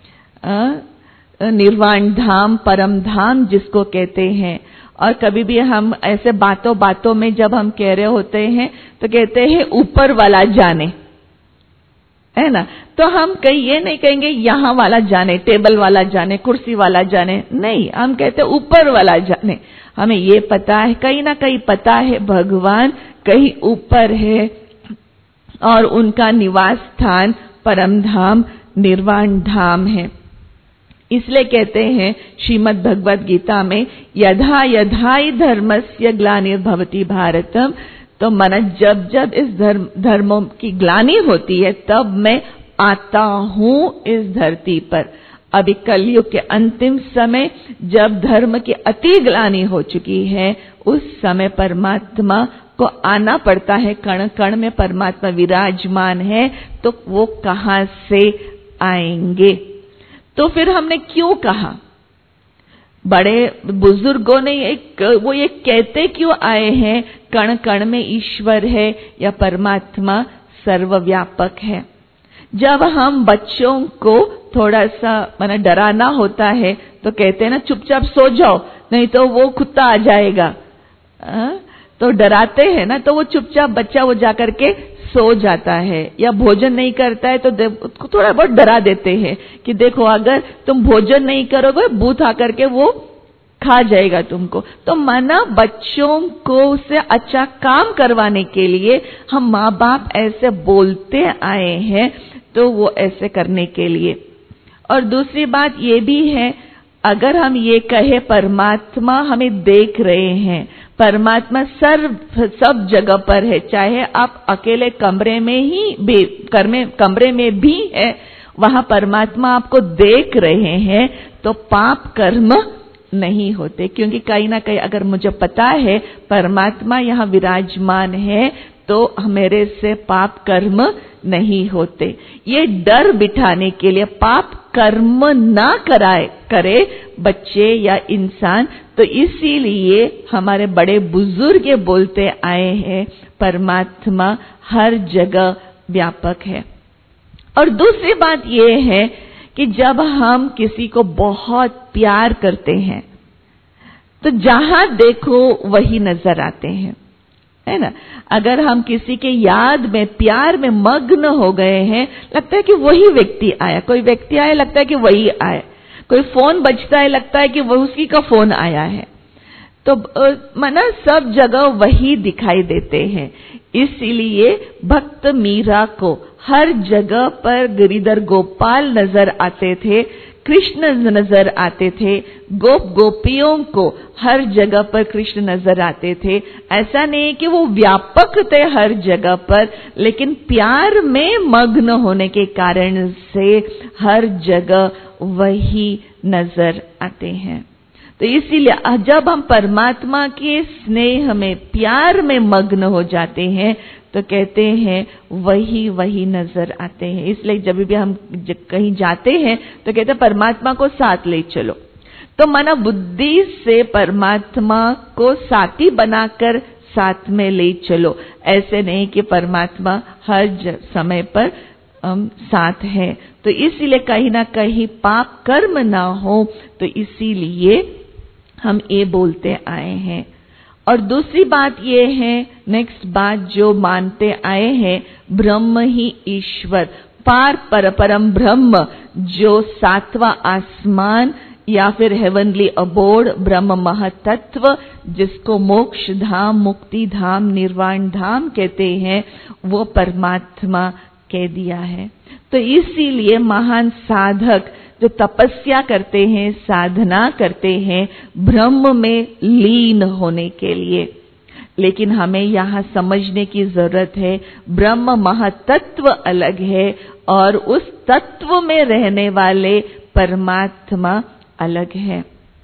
निर्वाण धाम, परम धाम जिसको कहते हैं। और कभी भी हम ऐसे बातों बातों में जब हम कह रहे होते हैं तो कहते हैं ऊपर वाला जाने, है ना। तो हम कहीं ये नहीं कहेंगे यहाँ वाला जाने, टेबल वाला जाने, कुर्सी वाला जाने, नहीं, हम कहते हैं ऊपर वाला जाने। हमें ये पता है, कहीं ना कहीं पता है भगवान कहीं ऊपर है और उनका निवास स्थान परम धाम, निर्वाण धाम है। इसलिए कहते हैं श्रीमद् भगवद गीता में, यथा यथा ही धर्मस्य ग्लानिर्भवति भारतम। तो मन जब जब इस धर्मों की ग्लानि होती है, तब मैं आता हूं इस धरती पर। अभी कलयुग के अंतिम समय जब धर्म की अति ग्लानि हो चुकी है, उस समय परमात्मा को आना पड़ता है। कण कण में परमात्मा विराजमान है, तो वो कहां से आएंगे? तो फिर हमने क्यों कहा? बड़े बुजुर्गों ने वो ये कहते क्यों आए हैं कण कण में ईश्वर है या परमात्मा सर्वव्यापक है? जब हम बच्चों को थोड़ा सा डराना होता है तो कहते हैं ना चुपचाप सो जाओ, नहीं तो वो कुत्ता आ जाएगा। तो डराते हैं ना, तो वो चुपचाप बच्चा वो जाकर के सो जाता है, या भोजन नहीं करता है तो उसको थोड़ा बहुत डरा देते हैं कि देखो अगर तुम भोजन नहीं करोगे भूत आकर के वो खा जाएगा तुमको। तो माना बच्चों को उससे अच्छा काम करवाने के लिए हम माँ बाप ऐसे बोलते आए हैं, तो वो ऐसे करने के लिए। और दूसरी बात ये भी है, अगर हम ये कहे परमात्मा हमें देख रहे हैं, परमात्मा सब जगह पर है, चाहे आप अकेले कमरे में भी है, वहां परमात्मा आपको देख रहे हैं, तो पाप कर्म नहीं होते। क्योंकि कहीं ना कहीं अगर मुझे पता है परमात्मा यहाँ विराजमान है, तो मेरे से पाप कर्म नहीं होते। ये डर बिठाने के लिए पाप कर्म ना करे बच्चे या इंसान, तो इसीलिए हमारे बड़े बुजुर्ग ये बोलते आए हैं परमात्मा हर जगह व्यापक है। और दूसरी बात ये है कि जब हम किसी को बहुत प्यार करते हैं तो जहां देखो वही नजर आते हैं, है ना। अगर हम किसी के याद में प्यार में मग्न हो गए हैं, लगता है कि वही व्यक्ति आया, कोई व्यक्ति आया लगता है कि वही आया, कोई फोन बजता है लगता है कि वो उसी का फोन आया है, तो माना सब जगह वही दिखाई देते हैं। इसीलिए भक्त मीरा को हर जगह पर गिरिधर गोपाल नजर आते थे, कृष्ण नजर आते थे, गोपियों को हर जगह पर कृष्ण नजर आते थे। ऐसा नहीं कि वो व्यापक थे हर जगह पर, लेकिन प्यार में मग्न होने के कारण से हर जगह वही नजर आते हैं। तो इसीलिए जब हम परमात्मा के स्नेह में प्यार में मग्न हो जाते हैं, तो कहते हैं वही नजर आते हैं। इसलिए जब भी हम कहीं जाते हैं तो कहते हैं परमात्मा को साथ ले चलो। तो माना बुद्धि से परमात्मा को साथी बनाकर साथ में ले चलो। ऐसे नहीं कि परमात्मा हर समय पर साथ है। तो इसीलिए कहीं ना कहीं पाप कर्म ना हो, तो इसीलिए हम ये बोलते आए हैं। और दूसरी बात ये है, नेक्स्ट बात जो मानते आए हैं, ब्रह्म ही ईश्वर, परम ब्रह्म, जो सातवां आसमान या फिर हेवनली अबोर्ड ब्रह्म महतत्व, जिसको मोक्ष धाम, मुक्ति धाम, निर्वाण धाम कहते हैं, वो परमात्मा कह दिया है। तो इसीलिए महान साधक जो तपस्या करते हैं, साधना करते हैं ब्रह्म में लीन होने के लिए। लेकिन हमें यहाँ समझने की जरूरत है, ब्रह्म महतत्व अलग है और उस तत्व में रहने वाले परमात्मा अलग है।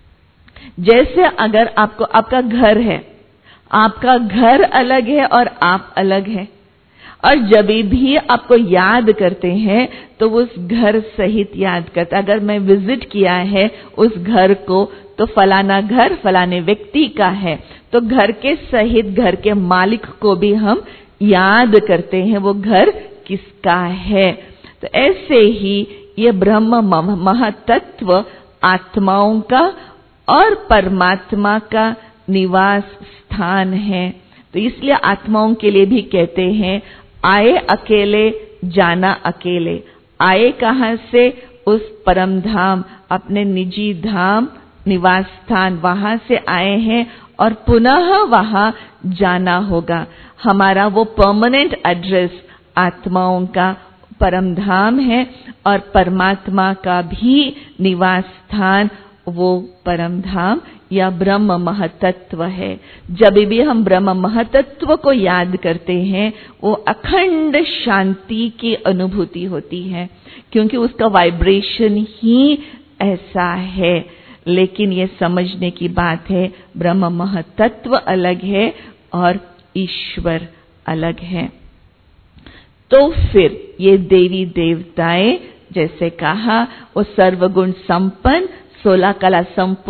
जैसे अगर आपको आपका घर है, आपका घर अलग है और आप अलग है, और जब भी आपको याद करते हैं तो उस घर सहित याद करते। अगर मैं विजिट किया है उस घर को, तो फलाना घर फलाने व्यक्ति का है, तो घर के सहित घर के मालिक को भी हम याद करते हैं, वो घर किसका है। तो ऐसे ही ये ब्रह्म महतत्व आत्माओं का और परमात्मा का निवास स्थान है। तो इसलिए आत्माओं के लिए भी कहते हैं, आए अकेले जाना अकेले। आए कहां से? उस परम धाम, अपने निजी धाम, निवास स्थान, वहां से आए हैं और पुनः वहां जाना होगा। हमारा वो परमानेंट एड्रेस आत्माओं का परम धाम है और परमात्मा का भी निवास स्थान वो परम धाम या ब्रह्म महतत्व है। जब भी हम ब्रह्म महतत्व को याद करते हैं, वो अखंड शांति की अनुभूति होती है, क्योंकि उसका वाइब्रेशन ही ऐसा है। लेकिन ये समझने की बात है, ब्रह्म महतत्व अलग है और ईश्वर अलग है। तो फिर ये देवी देवताएं, जैसे कहा, वो सर्वगुण संपन्न, 16 कला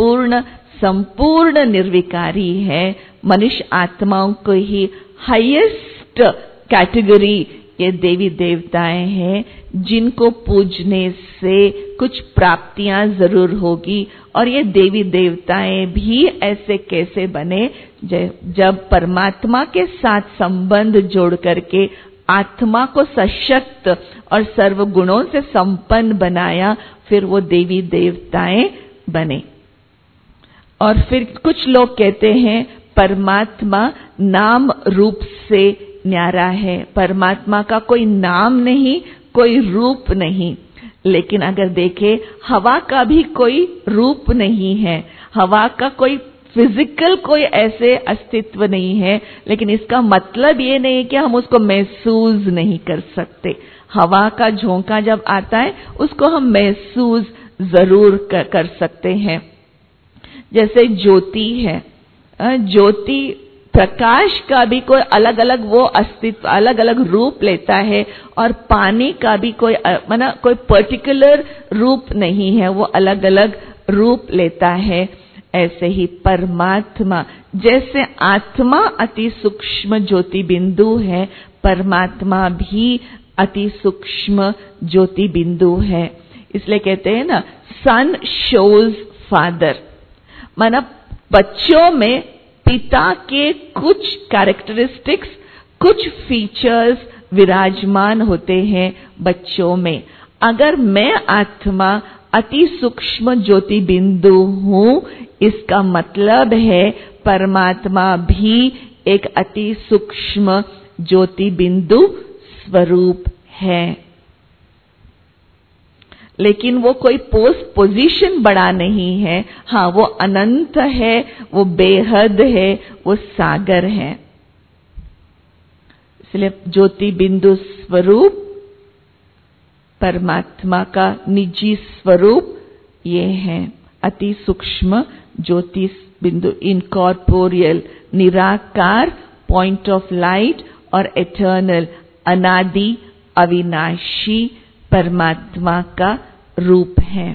संपूर्ण निर्विकारी है। मनुष्य आत्माओं को ही हाईएस्ट कैटेगरी ये देवी देवताएं हैं जिनको पूजने से कुछ प्राप्तियां जरूर होगी। और ये देवी देवताएं भी ऐसे कैसे बने, जब परमात्मा के साथ संबंध जोड़ करके आत्मा को सशक्त और सर्व गुणों से संपन्न बनाया, फिर वो देवी देवताएं बने। और फिर कुछ लोग कहते हैं परमात्मा नाम रूप से न्यारा है, परमात्मा का कोई नाम नहीं, कोई रूप नहीं। लेकिन अगर देखें, हवा का भी कोई रूप नहीं है, हवा का कोई फिजिकल कोई ऐसे अस्तित्व नहीं है, लेकिन इसका मतलब ये नहीं कि हम उसको महसूस नहीं कर सकते। हवा का झोंका जब आता है उसको हम महसूस जरूर कर सकते हैं। जैसे ज्योति है, ज्योति प्रकाश का भी कोई अलग अलग वो अस्तित्व, अलग अलग रूप लेता है, और पानी का भी कोई कोई पर्टिकुलर रूप नहीं है, वो अलग अलग रूप लेता है। ऐसे ही परमात्मा, जैसे आत्मा अति सूक्ष्म ज्योति बिंदु है, परमात्मा भी अति सूक्ष्म ज्योति बिंदु है। इसलिए कहते हैं ना, सन शोज फादर, माना बच्चों में पिता के कुछ कैरेक्टरिस्टिक्स, कुछ फीचर्स विराजमान होते हैं बच्चों में। अगर मैं आत्मा अति सूक्ष्म ज्योति बिंदु हूं, इसका मतलब है परमात्मा भी एक अति सूक्ष्म ज्योति बिंदु स्वरूप है। लेकिन वो कोई पोजीशन बड़ा नहीं है, हाँ वो अनंत है, वो बेहद है, वो सागर है। इसलिए ज्योति बिंदु स्वरूप परमात्मा का निजी स्वरूप ये है, अति सूक्ष्म ज्योति बिंदु, इनकॉर्पोरियल, निराकार, पॉइंट ऑफ लाइट और एटर्नल, अनादि अविनाशी परमात्मा का रूप है।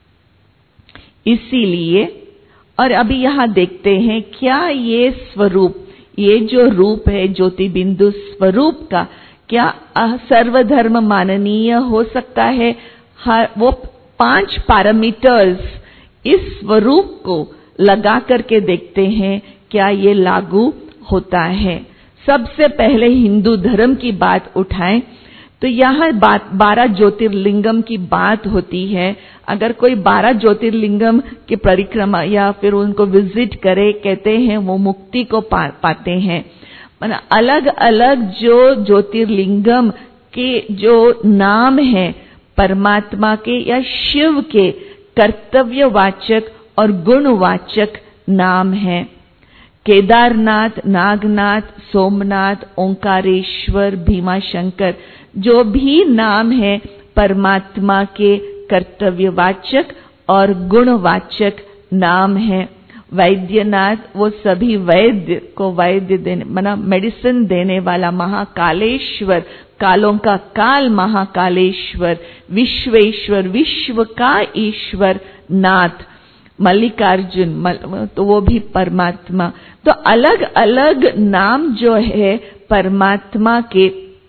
इसीलिए, और अभी यहां देखते हैं क्या ये स्वरूप, ये जो रूप है ज्योति बिंदु स्वरूप का, क्या सर्वधर्म माननीय हो सकता है? वो 5 पैरामीटर्स इस स्वरूप को लगा करके देखते हैं क्या ये लागू होता है। सबसे पहले हिंदू धर्म की बात उठाएं तो यह बात 12 ज्योतिर्लिंगम की बात होती है। अगर कोई 12 ज्योतिर्लिंगम की परिक्रमा या फिर उनको विजिट करे, कहते हैं वो मुक्ति को पाते हैं। अलग अलग जो ज्योतिर्लिंगम के जो नाम है परमात्मा के या शिव के, कर्तव्यवाचक और गुणवाचक नाम है। केदारनाथ, नागनाथ, सोमनाथ, ओंकारेश्वर, भीमाशंकर, जो भी नाम है परमात्मा के कर्तव्यवाचक और गुणवाचक नाम है। वैद्यनाथ, वो सभी वैद्य को वैद्य देने, माना मेडिसिन देने वाला महाकालेश्वर, कालों का काल महाकालेश्वर, विश्वेश्वर, विश्व का ईश्वर नाथ, मल्लिकार्जुन, तो वो भी परमात्मा। तो अलग अलग नाम जो है परमात्मा के,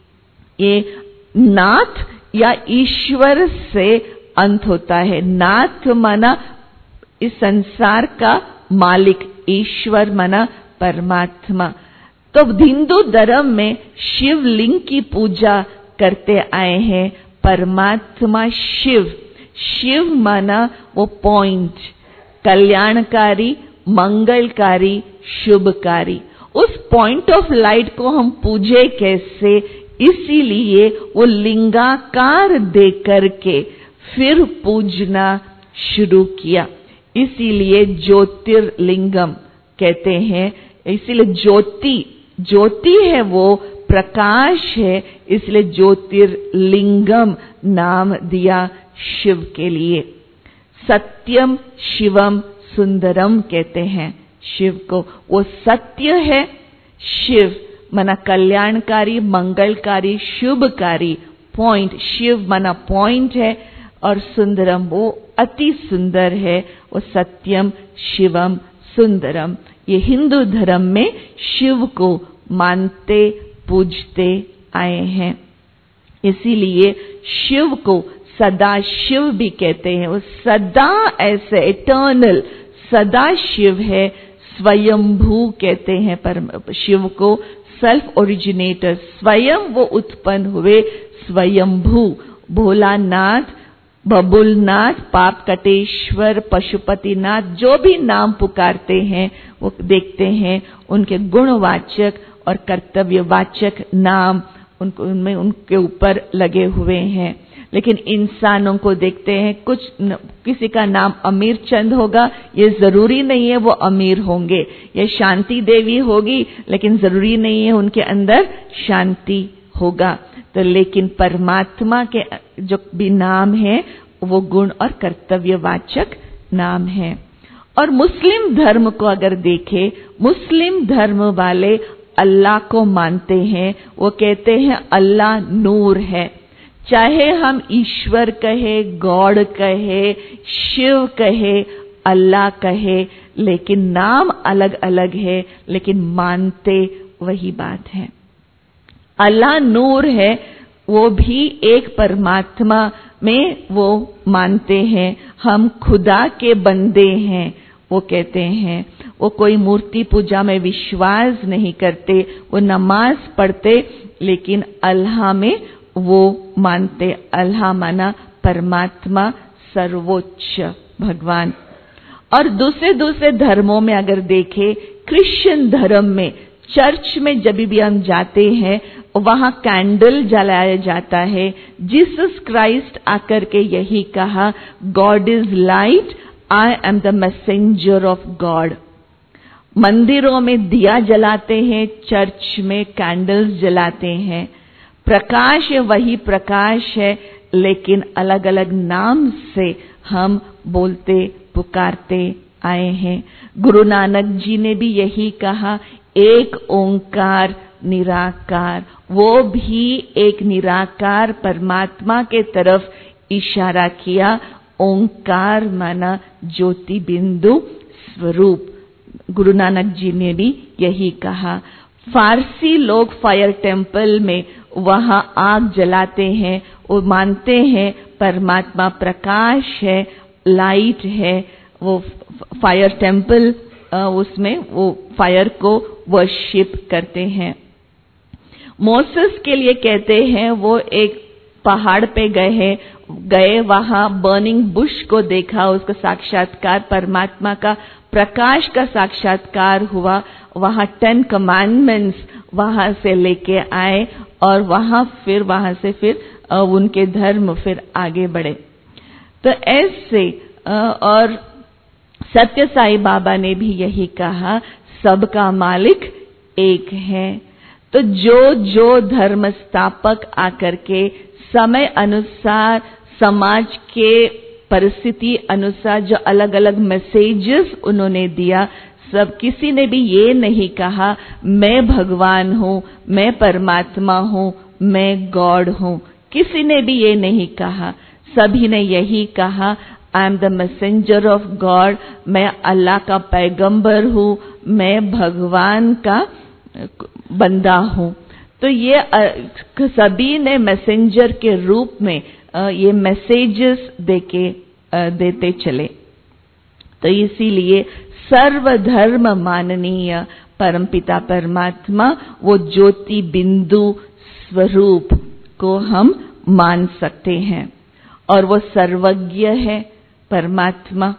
ये नाथ या ईश्वर से अंत होता है। नाथ माना इस संसार का मालिक, ईश्वर माना परमात्मा। तो हिंदू धर्म में शिवलिंग की पूजा करते आए हैं। परमात्मा शिव, शिव माना वो पॉइंट, कल्याणकारी, मंगलकारी, शुभकारी। उस पॉइंट ऑफ लाइट को हम पूजे कैसे? इसीलिए वो लिंगाकार दे करके फिर पूजना शुरू किया। इसीलिए ज्योतिर्लिंगम कहते हैं। इसीलिए ज्योति, ज्योति है वो प्रकाश है, इसलिए ज्योतिर्लिंगम नाम दिया शिव के लिए। सत्यम शिवम सुंदरम कहते हैं शिव को, वो सत्य है। शिव मना कल्याणकारी, मंगलकारी, शुभकारी, पॉइंट, शिव मना पॉइंट है, और सुंदरम वो अति सुंदर है, वो सत्यम शिवम सुंदरम। ये हिंदू धर्म में शिव को मानते पूजते आए हैं। इसीलिए शिव को सदा शिव भी कहते हैं। वो सदा ऐसे इटर्नल सदा शिव है। स्वयंभू कहते हैं पर शिव को, सेल्फ ओरिजिनेटर, स्वयं वो उत्पन्न हुए, स्वयंभू। भोलानाथ, बबुलनाथ, पाप कटेश्वर, पशुपतिनाथ, जो भी नाम पुकारते हैं वो देखते हैं उनके गुणवाचक और कर्तव्यवाचक नाम उनमें उनके ऊपर लगे हुए हैं। लेकिन इंसानों को देखते हैं, किसी का नाम अमीर चंद होगा, ये जरूरी नहीं है वो अमीर होंगे। ये शांति देवी होगी, लेकिन जरूरी नहीं है उनके अंदर शांति होगा। तो लेकिन परमात्मा के जो भी नाम है वो गुण और कर्तव्यवाचक नाम है। और मुस्लिम धर्म को अगर देखें, मुस्लिम धर्म वाले अल्लाह को मानते हैं। वो कहते हैं अल्लाह नूर है। चाहे हम ईश्वर कहे, गॉड कहे, शिव कहे, अल्लाह कहे, लेकिन नाम अलग अलग है, लेकिन मानते वही बात है। अल्लाह नूर है, वो भी एक परमात्मा में वो मानते हैं। हम खुदा के बंदे हैं वो कहते हैं। वो कोई मूर्ति पूजा में विश्वास नहीं करते, वो नमाज पढ़ते, लेकिन अल्लाह में वो मानते। अल्लाह माना परमात्मा, सर्वोच्च भगवान। और दूसरे धर्मों में अगर देखें, क्रिश्चियन धर्म में चर्च में जब भी हम जाते हैं वहां कैंडल जलाया जाता है। जीसस क्राइस्ट आकर के यही कहा, God is light, I am the messenger of God. मंदिरों में दिया जलाते हैं, चर्च में कैंडल्स जलाते हैं। प्रकाश वही प्रकाश है, लेकिन अलग अलग नाम से हम बोलते पुकारते आए हैं। गुरु नानक जी ने भी यही कहा, एक ओंकार निराकार। वो भी एक निराकार परमात्मा के तरफ इशारा किया। ओंकार माना ज्योति बिंदु स्वरूप। गुरु नानक जी ने भी यही कहा। फारसी लोग फायर टेम्पल में वहां आग जलाते हैं, वो मानते हैं परमात्मा प्रकाश है, लाइट है। वो फायर टेम्पल उसमें वो फायर को वर्शिप करते हैं। मोसेस के लिए कहते हैं वो एक पहाड़ पे गए, वहां बर्निंग बुश को देखा, उसका साक्षात्कार, परमात्मा का प्रकाश का साक्षात्कार हुआ। वहां 10 कमांडमेंट्स वहां से लेके आए और वहां से फिर उनके धर्म फिर आगे बढ़े। तो ऐसे और सत्य साई बाबा ने भी यही कहा, सबका मालिक एक है। तो जो धर्म स्थापक आकर के समय अनुसार, समाज के परिस्थिति अनुसार जो अलग अलग मैसेजेस उन्होंने दिया, सब किसी ने भी ये नहीं कहा मैं भगवान हूं, मैं परमात्मा हूं, मैं गॉड हूं। किसी ने भी ये नहीं कहा। सभी ने यही कहा, I am the messenger of God, मैं अल्लाह का पैगंबर हूं, मैं भगवान का बंदा हूं। तो ये सभी ने मैसेंजर के रूप में ये मैसेजेस देते चले। तो इसीलिए सर्वधर्म माननीय परमपिता परमात्मा, वो ज्योति बिंदु स्वरूप को हम मान सकते हैं। और वो सर्वज्ञ है परमात्मा।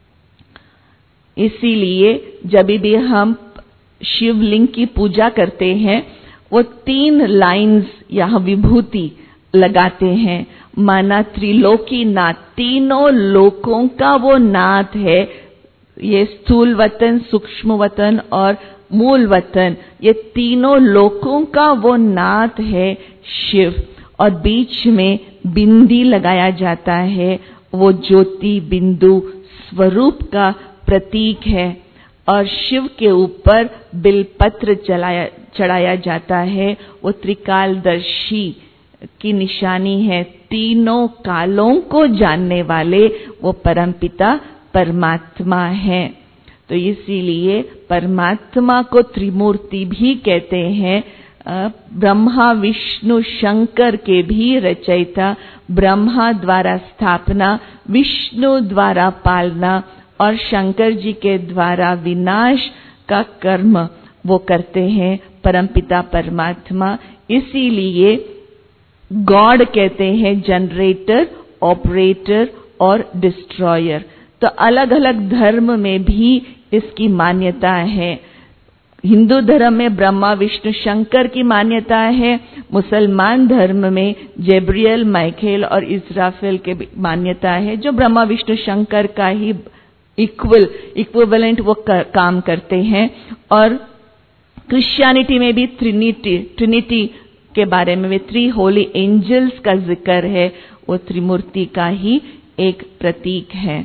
इसीलिए जब भी हम शिवलिंग की पूजा करते हैं, वो 3 लाइंस यहाँ विभूति लगाते हैं। माना त्रिलोकी नाथ, तीनों लोकों का वो नाथ है। ये स्थूल वतन, सूक्ष्म वतन और मूल वतन, ये तीनों लोकों का वो नाथ है शिव। और बीच में बिंदी लगाया जाता है, वो ज्योति बिंदु स्वरूप का प्रतीक है। और शिव के ऊपर बिलपत्र चढ़ाया जाता है, वो त्रिकालदर्शी की निशानी है। तीनों कालों को जानने वाले वो परमपिता परमात्मा है। तो इसीलिए परमात्मा को त्रिमूर्ति भी कहते हैं। ब्रह्मा विष्णु शंकर के भी रचयिता, ब्रह्मा द्वारा स्थापना, विष्णु द्वारा पालना और शंकर जी के द्वारा विनाश का कर्म वो करते हैं परमपिता परमात्मा। इसीलिए गॉड कहते हैं जनरेटर, ऑपरेटर और डिस्ट्रॉयर। तो अलग अलग धर्म में भी इसकी मान्यता है। हिंदू धर्म में ब्रह्मा विष्णु शंकर की मान्यता है, मुसलमान धर्म में जेब्रियल, माइकेल और इस्राफेल के मान्यता है, जो ब्रह्मा विष्णु शंकर का ही इक्विवेलेंट वो काम करते हैं। और क्रिश्चियनिटी में भी ट्रिनिटी के बारे में भी 3 होली एंजल्स का जिक्र है, वो त्रिमूर्ति का ही एक प्रतीक है।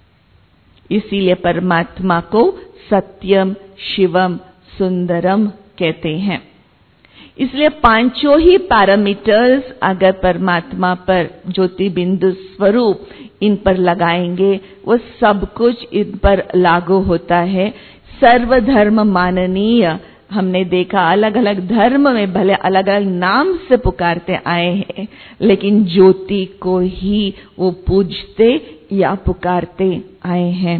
इसीलिए परमात्मा को सत्यम, शिवम, सुंदरम कहते हैं। इसलिए पांचों ही पैरामीटर्स अगर परमात्मा पर ज्योति बिंदु स्वरूप इन पर लगाएंगे, वो सब कुछ इन पर लागू होता है। सर्वधर्म माननीय, हमने देखा अलग अलग धर्म में भले अलग अलग नाम से पुकारते आए हैं, लेकिन ज्योति को ही वो पूजते या पुकारते आए हैं।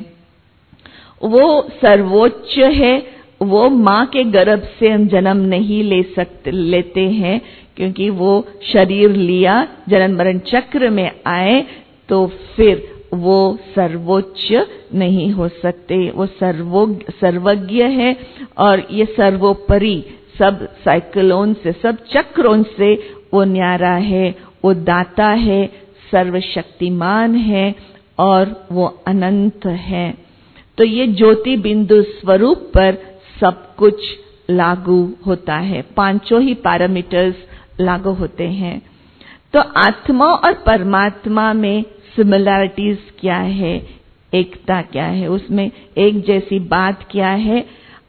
वो सर्वोच्च है, वो माँ के गर्भ से हम जन्म नहीं लेते हैं, क्योंकि वो शरीर लिया, जन्म मरण चक्र में आए, तो फिर वो सर्वोच्च नहीं हो सकते। वो सर्वज्ञ है और ये सर्वोपरि, सब साइक्लोन से, सब चक्रों से वो न्यारा है, वो दाता है, सर्वशक्तिमान है और वो अनंत है। तो ये ज्योति बिंदु स्वरूप पर सब कुछ लागू होता है, पांचों ही पैरामीटर्स लागू होते हैं। तो आत्मा और परमात्मा में सिमिलैरिटीज क्या है, एकता क्या है, उसमें एक जैसी बात क्या है?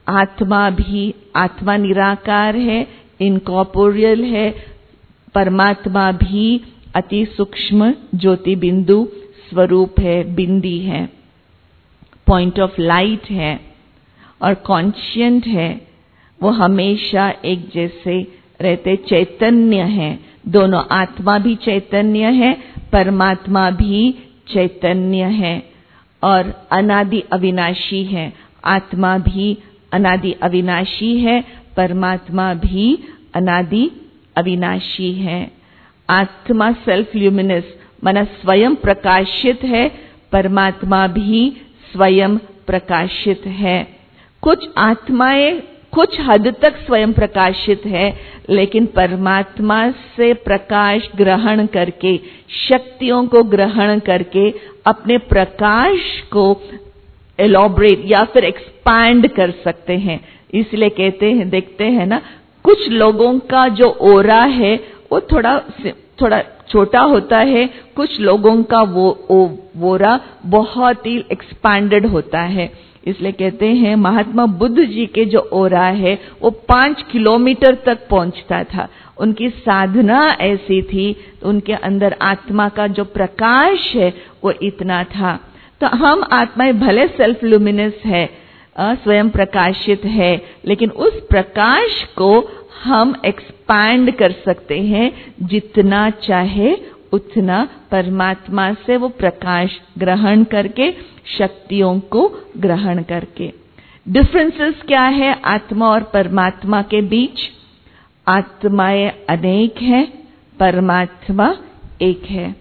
आत्मा निराकार है, इनकॉर्पोरियल है, परमात्मा भी अति सूक्ष्म ज्योति बिंदु स्वरूप है, बिंदी है, पॉइंट ऑफ लाइट है और कॉन्शियंट है। वो हमेशा एक जैसे रहते, चैतन्य है। दोनों, आत्मा भी चैतन्य है, परमात्मा भी चैतन्य है और अनादि अविनाशी है। आत्मा भी अनादि अविनाशी है, परमात्मा भी अनादि अविनाशी है। आत्मा सेल्फ ल्यूमिनस माना स्वयं प्रकाशित है, परमात्मा भी स्वयं प्रकाशित है। कुछ आत्माएं कुछ हद तक स्वयं प्रकाशित है, लेकिन परमात्मा से प्रकाश ग्रहण करके, शक्तियों को ग्रहण करके अपने प्रकाश को एलॉबरेट या फिर एक्सपैंड कर सकते हैं। इसलिए कहते हैं, देखते हैं ना, कुछ लोगों का जो ओरा है वो थोड़ा छोटा होता है, कुछ लोगों का वो ओरा बहुत ही एक्सपैंडेड होता है। इसलिए कहते हैं महात्मा बुद्ध जी के जो ओरा है वो 5 किलोमीटर तक पहुंचता था। उनकी साधना ऐसी थी, उनके अंदर आत्मा का जो प्रकाश है वो इतना था। तो हम आत्माएं भले सेल्फ लुमिनस है, स्वयं प्रकाशित है, लेकिन उस प्रकाश को हम एक्सपैंड कर सकते हैं, जितना चाहे उतना परमात्मा से वो प्रकाश ग्रहण करके, शक्तियों को ग्रहण करके। डिफरेंसेस क्या है आत्मा और परमात्मा के बीच? आत्माएं अनेक हैं, परमात्मा एक है।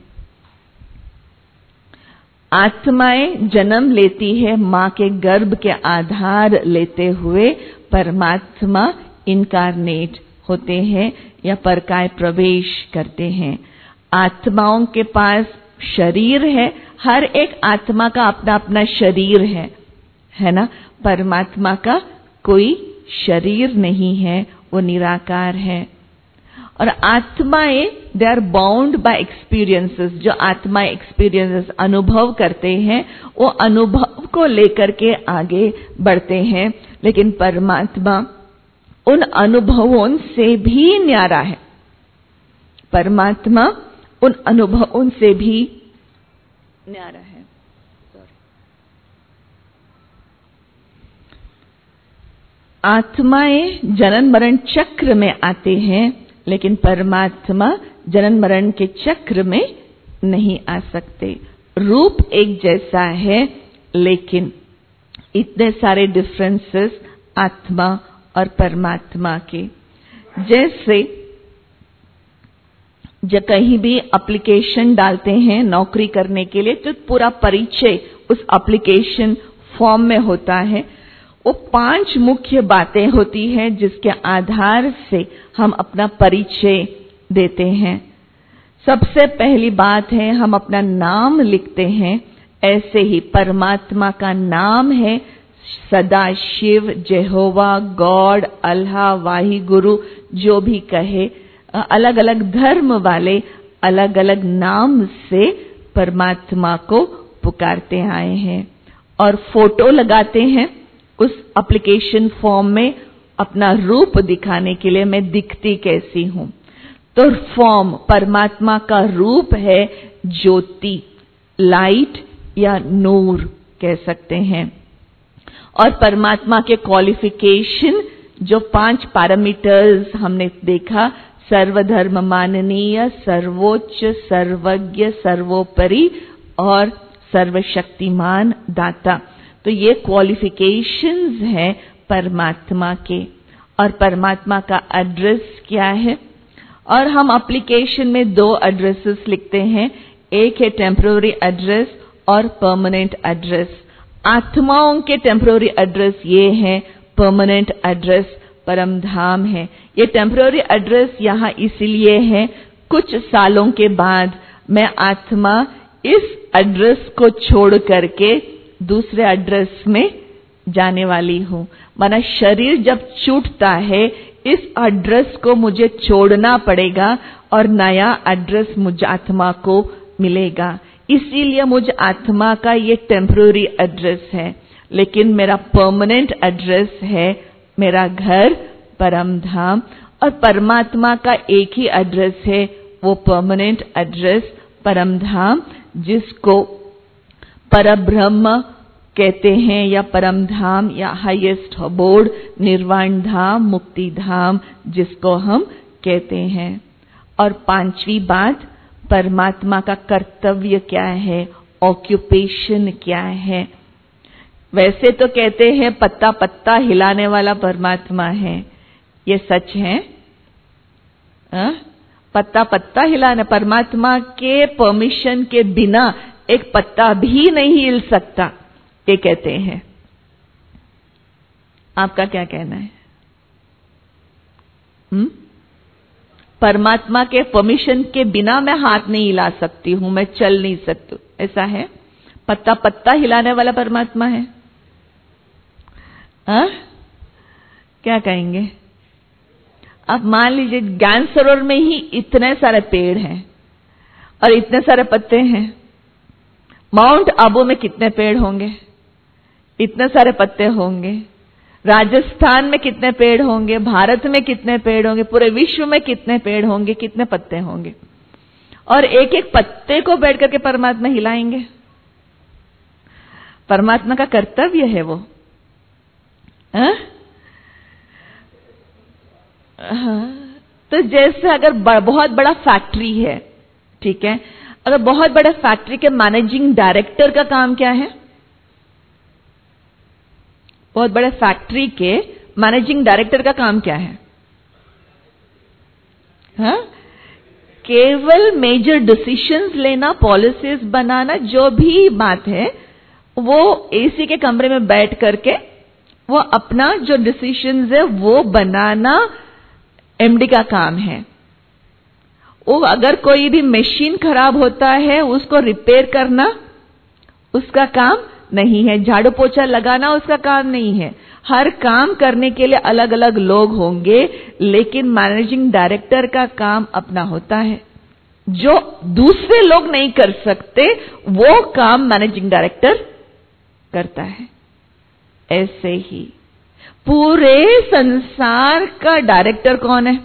आत्माएं जन्म लेती है मां के गर्भ के आधार लेते हुए, परमात्मा इनकारनेट होते हैं या परकाय प्रवेश करते हैं। आत्माओं के पास शरीर है, हर एक आत्मा का अपना अपना शरीर है ना। परमात्मा का कोई शरीर नहीं है, वो निराकार है। और आत्माएं they are bound by experiences. जो आत्माएं एक्सपीरियंसेस अनुभव करते हैं, वो अनुभव को लेकर के आगे बढ़ते हैं, लेकिन परमात्मा उन अनुभवों से भी न्यारा है। परमात्मा उन अनुभवों से भी न्यारा है। आत्माएं जन्म मरण चक्र में आते हैं, लेकिन परमात्मा जन्म मरण के चक्र में नहीं आ सकते। रूप एक जैसा है, लेकिन इतने सारे डिफरेंसेस आत्मा और परमात्मा के। जैसे जब कहीं भी एप्लीकेशन डालते हैं नौकरी करने के लिए, तो पूरा परिचय उस एप्लीकेशन फॉर्म में होता है। वो 5 मुख्य बातें होती हैं जिसके आधार से हम अपना परिचय देते हैं। सबसे पहली बात है हम अपना नाम लिखते हैं। ऐसे ही परमात्मा का नाम है सदाशिव, जेहोवा, गॉड, अल्लाह, वाहिगुरु, जो भी कहे। अलग अलग धर्म वाले अलग अलग नाम से परमात्मा को पुकारते आए हैं। और फोटो लगाते हैं उस एप्लीकेशन फॉर्म में अपना रूप दिखाने के लिए, मैं दिखती कैसी हूं। तो फॉर्म परमात्मा का रूप है ज्योति, लाइट या नूर कह सकते हैं। और परमात्मा के क्वालिफिकेशन जो 5 पैरामीटर्स हमने देखा, सर्वधर्म माननीय, सर्वोच्च, सर्वज्ञ, सर्वोपरि और सर्वशक्तिमान दाता। तो ये क्वालिफिकेशंस हैं परमात्मा के। और परमात्मा का एड्रेस क्या है? और हम एप्लीकेशन में 2 एड्रेसेस लिखते हैं, एक है टेम्पररी एड्रेस और परमानेंट एड्रेस। आत्माओं के टेम्पररी एड्रेस ये है, परमानेंट एड्रेस परम धाम है। ये टेम्पररी एड्रेस यहाँ इसलिए है, कुछ सालों के बाद मैं आत्मा इस एड्रेस को छोड़ करके दूसरे एड्रेस में जाने वाली हूं। माना शरीर जब छूटता है, इस एड्रेस को मुझे छोड़ना पड़ेगा और नया एड्रेस मुझ आत्मा को मिलेगा। इसीलिए मुझ आत्मा का ये टेम्पररी एड्रेस है, लेकिन मेरा परमानेंट एड्रेस है मेरा घर परम धाम। और परमात्मा का एक ही एड्रेस है, वो परमानेंट एड्रेस परम धाम, जिसको परब्रह्म कहते हैं या परम धाम या हाईएस्ट अबोर्ड, निर्वाण धाम, मुक्ति धाम जिसको हम कहते हैं। और 5वीं बात, परमात्मा का कर्तव्य क्या है, ऑक्यूपेशन क्या है। वैसे तो कहते हैं पत्ता पत्ता हिलाने वाला परमात्मा है, ये सच है? पत्ता पत्ता हिलाना, परमात्मा के परमिशन के बिना एक पत्ता भी नहीं हिल सकता, ये कहते हैं। आपका क्या कहना है? परमात्मा के परमिशन के बिना मैं हाथ नहीं हिला सकती हूं, मैं चल नहीं सकती, ऐसा है? पत्ता पत्ता हिलाने वाला परमात्मा है? क्या कहेंगे? अब मान लीजिए ज्ञान सरोवर में ही इतने सारे पेड़ हैं और इतने सारे पत्ते हैं। माउंट आबू में कितने पेड़ होंगे? इतने सारे पत्ते होंगे। राजस्थान में कितने पेड़ होंगे? भारत में कितने पेड़ होंगे? पूरे विश्व में कितने पेड़ होंगे? कितने पत्ते होंगे? और एक एक पत्ते को बैठ करके परमात्मा हिलाएंगे? परमात्मा का कर्तव्य है वो। तो जैसे अगर बहुत बड़ा फैक्ट्री है, ठीक है, अगर बहुत बड़े फैक्ट्री के मैनेजिंग डायरेक्टर का काम क्या है? बहुत बड़े फैक्ट्री के मैनेजिंग डायरेक्टर का काम क्या है? केवल मेजर डिसीजंस लेना, पॉलिसीज बनाना, जो भी बात है वो एसी के कमरे में बैठ करके वो अपना जो डिसीजंस है वो बनाना एमडी का काम है। वो अगर कोई भी मशीन खराब होता है उसको रिपेयर करना उसका काम नहीं है, झाड़ू पोछा लगाना उसका काम नहीं है। हर काम करने के लिए अलग अलग लोग होंगे, लेकिन मैनेजिंग डायरेक्टर का काम अपना होता है। जो दूसरे लोग नहीं कर सकते वो काम मैनेजिंग डायरेक्टर करता है। ऐसे ही पूरे संसार का डायरेक्टर कौन है?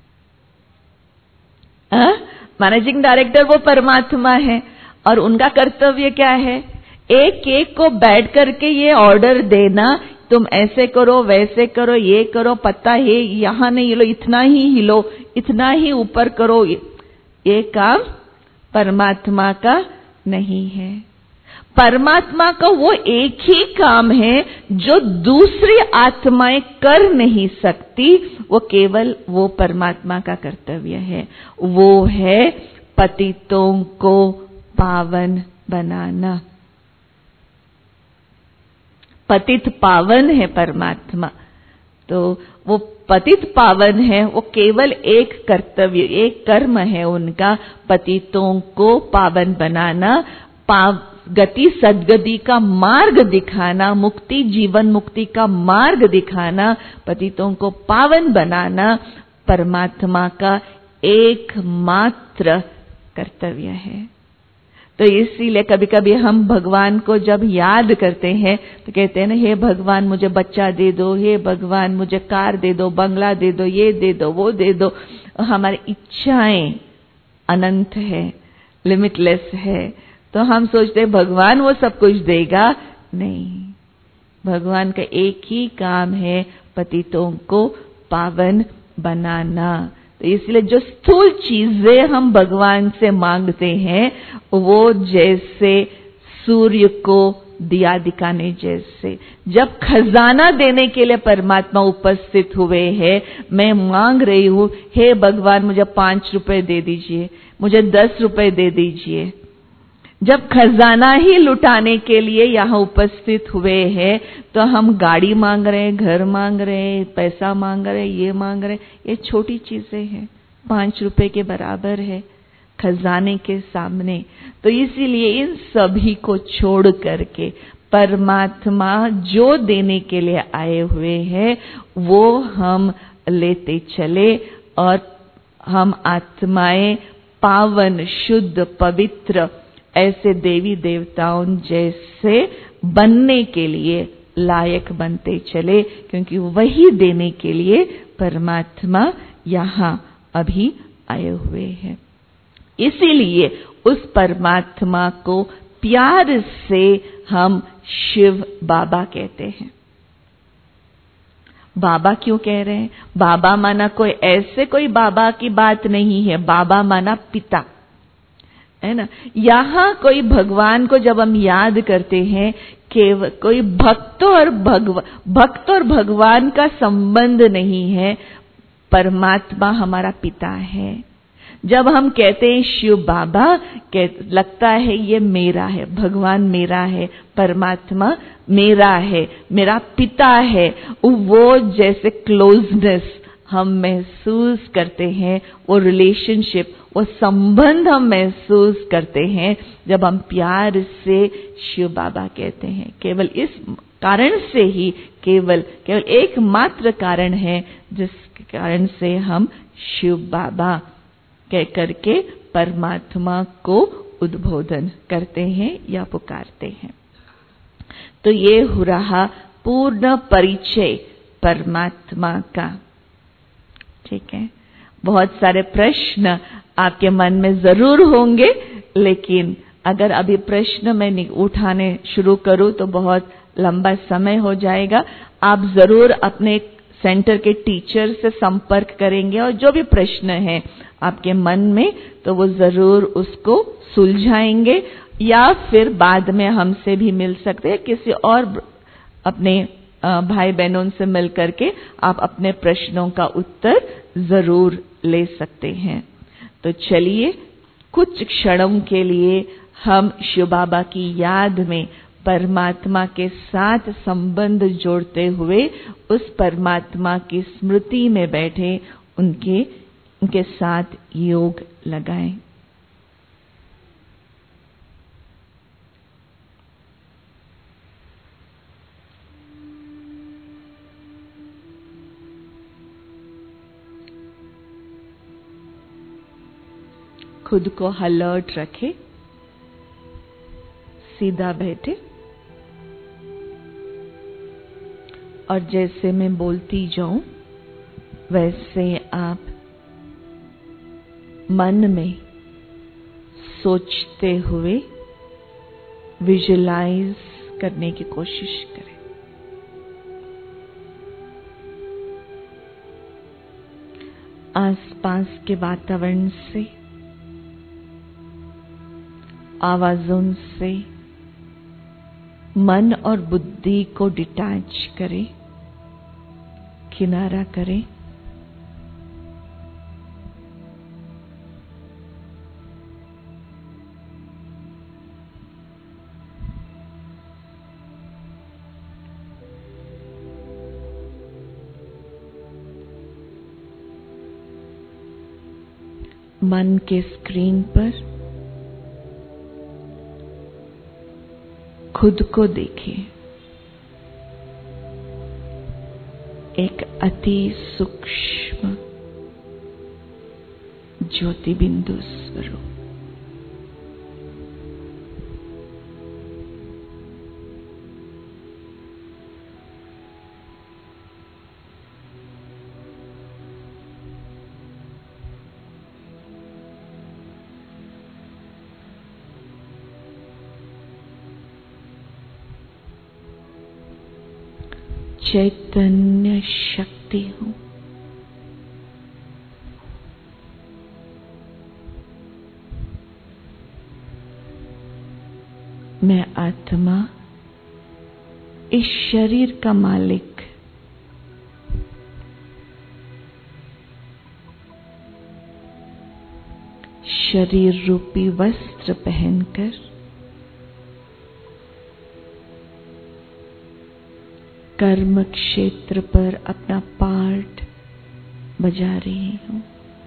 मैनेजिंग डायरेक्टर वो परमात्मा है। और उनका कर्तव्य क्या है? एक एक को बैठ करके ये ऑर्डर देना तुम ऐसे करो, वैसे करो, ये करो, पत्ता है यहां नहीं हिलो, इतना ही हिलो, इतना ही ऊपर करो, ये काम परमात्मा का नहीं है। परमात्मा का वो एक ही काम है जो दूसरी आत्माएं कर नहीं सकती, वो केवल वो परमात्मा का कर्तव्य है। वो है पतितों को पावन बनाना। पतित पावन है परमात्मा, तो वो पतित पावन है, वो केवल एक कर्तव्य, एक कर्म है उनका, पतितों को पावन बनाना, गति सद्गति का मार्ग दिखाना, मुक्ति जीवन मुक्ति का मार्ग दिखाना, पतितों को पावन बनाना परमात्मा का एकमात्र कर्तव्य है। तो इसीलिए कभी कभी हम भगवान को जब याद करते हैं तो कहते हैं ना, हे भगवान मुझे बच्चा दे दो, हे भगवान मुझे कार दे दो, बंगला दे दो, ये दे दो, वो दे दो। हमारी इच्छाएं अनंत है, लिमिटलेस है, तो हम सोचते हैं भगवान वो सब कुछ देगा। नहीं, भगवान का एक ही काम है पतितों को पावन बनाना। तो इसलिए जो स्थूल चीजें हम भगवान से मांगते हैं, वो जैसे सूर्य को दिया दिखाने जैसे, जब खजाना देने के लिए परमात्मा उपस्थित हुए हैं, मैं मांग रही हूं, हे भगवान मुझे 5 रुपए दे दीजिए, मुझे 10 रुपए दे दीजिए। जब खजाना ही लुटाने के लिए यहाँ उपस्थित हुए हैं, तो हम गाड़ी मांग रहे हैं, घर मांग रहे हैं, पैसा मांग रहे हैं, ये मांग रहे हैं, ये छोटी चीजें हैं, 5 रुपए के बराबर है खजाने के सामने। तो इसीलिए इन सभी को छोड़ करके परमात्मा जो देने के लिए आए हुए हैं वो हम लेते चले, और हम आत्माएं पावन शुद्ध पवित्र ऐसे देवी देवताओं जैसे बनने के लिए लायक बनते चले, क्योंकि वही देने के लिए परमात्मा यहाँ अभी आए हुए हैं। इसीलिए उस परमात्मा को प्यार से हम शिव बाबा कहते हैं। बाबा क्यों कह रहे हैं? बाबा माना कोई ऐसे कोई बाबा की बात नहीं है, बाबा माना पिता, है ना। यहाँ कोई भगवान को जब हम याद करते हैं, केवल कोई भक्त और भगवान का संबंध नहीं है, परमात्मा हमारा पिता है। जब हम कहते हैं शिव बाबा, लगता है ये मेरा है, भगवान मेरा है, परमात्मा मेरा है, मेरा पिता है। वो जैसे क्लोजनेस हम महसूस करते हैं, वो रिलेशनशिप, वो संबंध हम महसूस करते हैं जब हम प्यार से शिव बाबा कहते हैं। केवल इस कारण से ही, केवल एकमात्र कारण है जिस कारण से हम शिव बाबा कह करके परमात्मा को उद्बोधन करते हैं या पुकारते हैं। तो ये हो रहा पूर्ण परिचय परमात्मा का। ठीक है, बहुत सारे प्रश्न आपके मन में जरूर होंगे, लेकिन अगर अभी प्रश्न मैं उठाने शुरू करूं तो बहुत लंबा समय हो जाएगा। आप जरूर अपने सेंटर के टीचर से संपर्क करेंगे और जो भी प्रश्न है आपके मन में, तो वो जरूर उसको सुलझाएंगे, या फिर बाद में हमसे भी मिल सकते हैं, किसी और अपने भाई बहनों से मिल करके आप अपने प्रश्नों का उत्तर जरूर ले सकते हैं। तो चलिए कुछ क्षणों के लिए हम शिव बाबा की याद में परमात्मा के साथ संबंध जोड़ते हुए उस परमात्मा की स्मृति में बैठे उनके साथ योग लगाएं। खुद को अलर्ट रखें, सीधा बैठे, और जैसे मैं बोलती जाऊं वैसे आप मन में सोचते हुए विजुलाइज करने की कोशिश करें। आसपास के वातावरण से, आवाजों से मन और बुद्धि को डिटैच करें, किनारा करें। मन के स्क्रीन पर खुद को देखें, एक अति सूक्ष्म ज्योति बिंदु स्वरूप। चैतन्य शक्ति हूं। मैं आत्मा इस शरीर का मालिक, शरीर रूपी वस्त्र पहनकर कर्म क्षेत्र पर अपना पार्ट बजा रही हूं।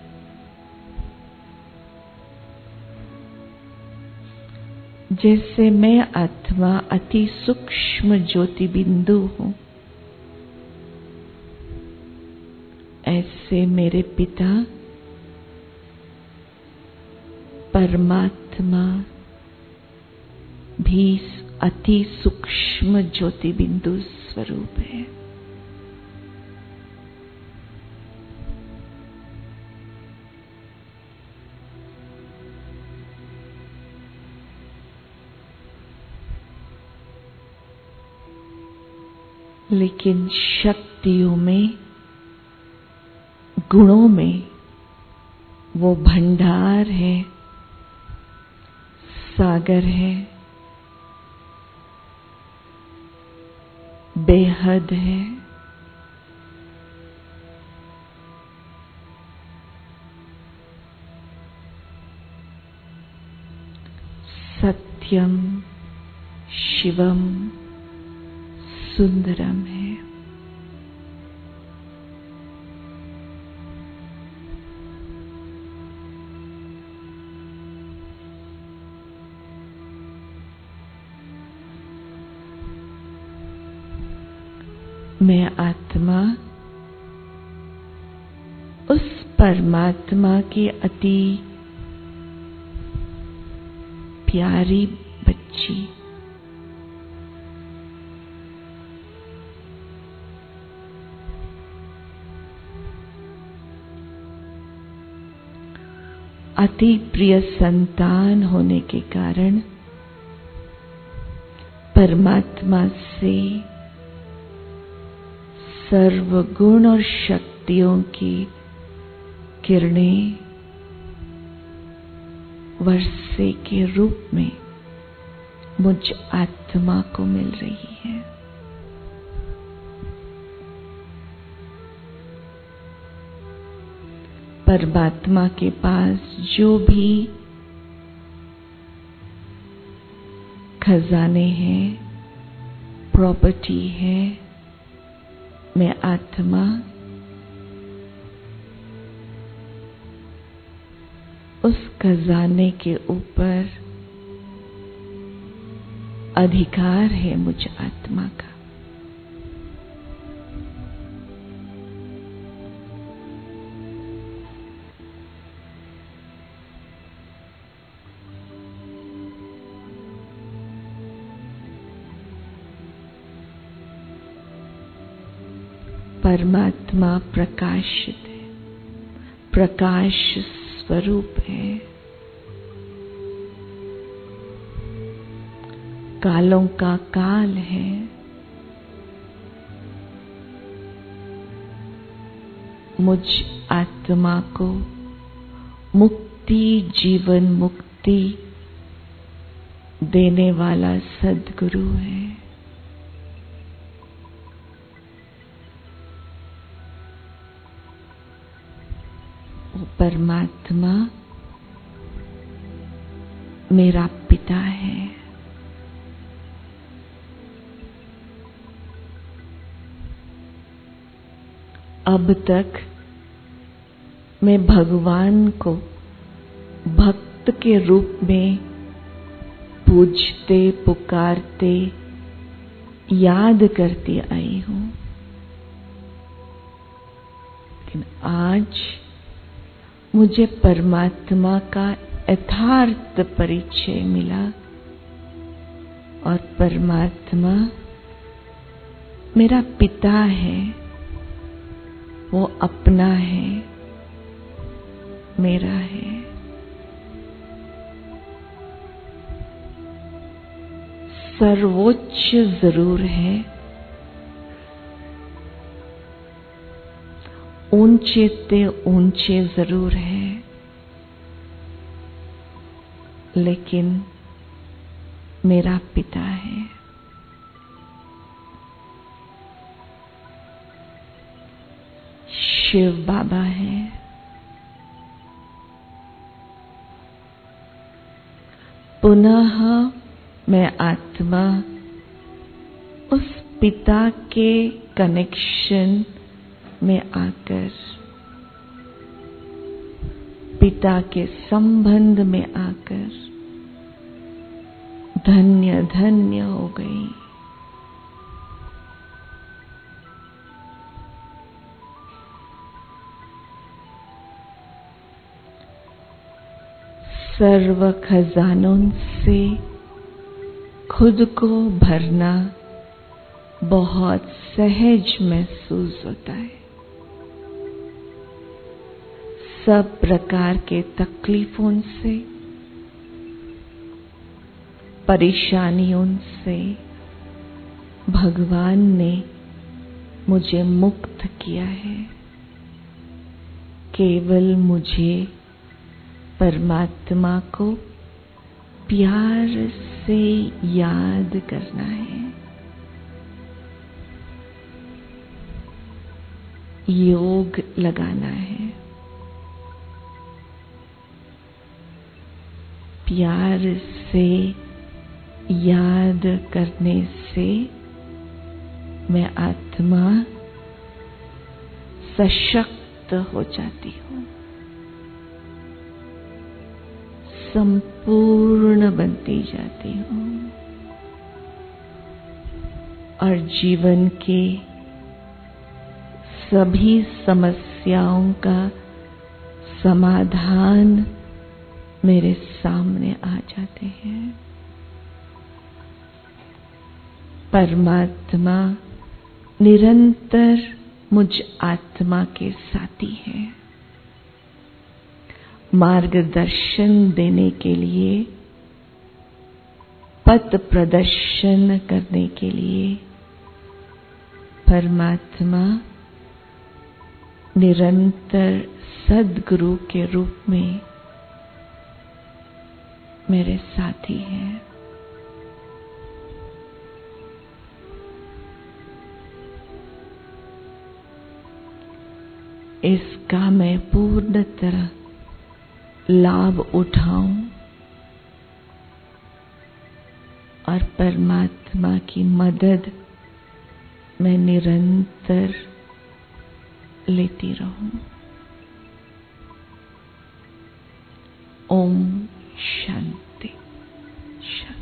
जैसे मैं आत्मा अति सूक्ष्म ज्योति बिंदु हूं, ऐसे मेरे पिता परमात्मा भी अति सूक्ष्म ज्योति बिंदु स्वरूप है। लेकिन शक्तियों में, गुणों में वो भंडार है, सागर है, बेहद है। सत्यम शिवम सुंदरम है। मैं आत्मा उस परमात्मा की अति प्यारी बच्ची, अति प्रिय संतान होने के कारण परमात्मा से सर्वगुण और शक्तियों की किरणें वर्षे के रूप में मुझ आत्मा को मिल रही है। परमात्मा के पास जो भी खजाने हैं, प्रॉपर्टी है, मैं आत्मा उस खजाने के ऊपर अधिकार है मुझ आत्मा का। परमात्मा प्रकाशित है, प्रकाश स्वरूप है। कालों का काल है, मुझ आत्मा को मुक्ति, जीवन मुक्ति देने वाला सद्गुरु है। वो परमात्मा मेरा पिता है। अब तक मैं भगवान को भक्त के रूप में पूजते, पुकारते, याद करती आई हूं, लेकिन आज मुझे परमात्मा का यथार्थ परिचय मिला और परमात्मा मेरा पिता है, वो अपना है, मेरा है। सर्वोच्च जरूर है, ऊंचे ते ऊंचे जरूर है, लेकिन मेरा पिता है। शिव बाबा है, पुनः मैं आत्मा उस पिता के कनेक्शन में आकर, पिता के संबंध में आकर धन्य धन्य हो गई। सर्व खजानों से खुद को भरना बहुत सहज महसूस होता है। सब प्रकार के तकलीफों से, परेशानियों से भगवान ने मुझे मुक्त किया है। केवल मुझे परमात्मा को प्यार से याद करना है, योग लगाना है। प्यार से याद करने से मैं आत्मा सशक्त हो जाती हूँ, संपूर्ण बनती जाती हूँ और जीवन के सभी समस्याओं का समाधान मेरे सामने आ जाते हैं। परमात्मा निरंतर मुझ आत्मा के साथी है। मार्गदर्शन देने के लिए, पथ प्रदर्शन करने के लिए परमात्मा निरंतर सद्गुरु के रूप में मेरे साथी हैं। इसका मैं पूर्ण तरह लाभ उठाऊं और परमात्मा की मदद मैं निरंतर लेती रहूं। ओम शांति शांति।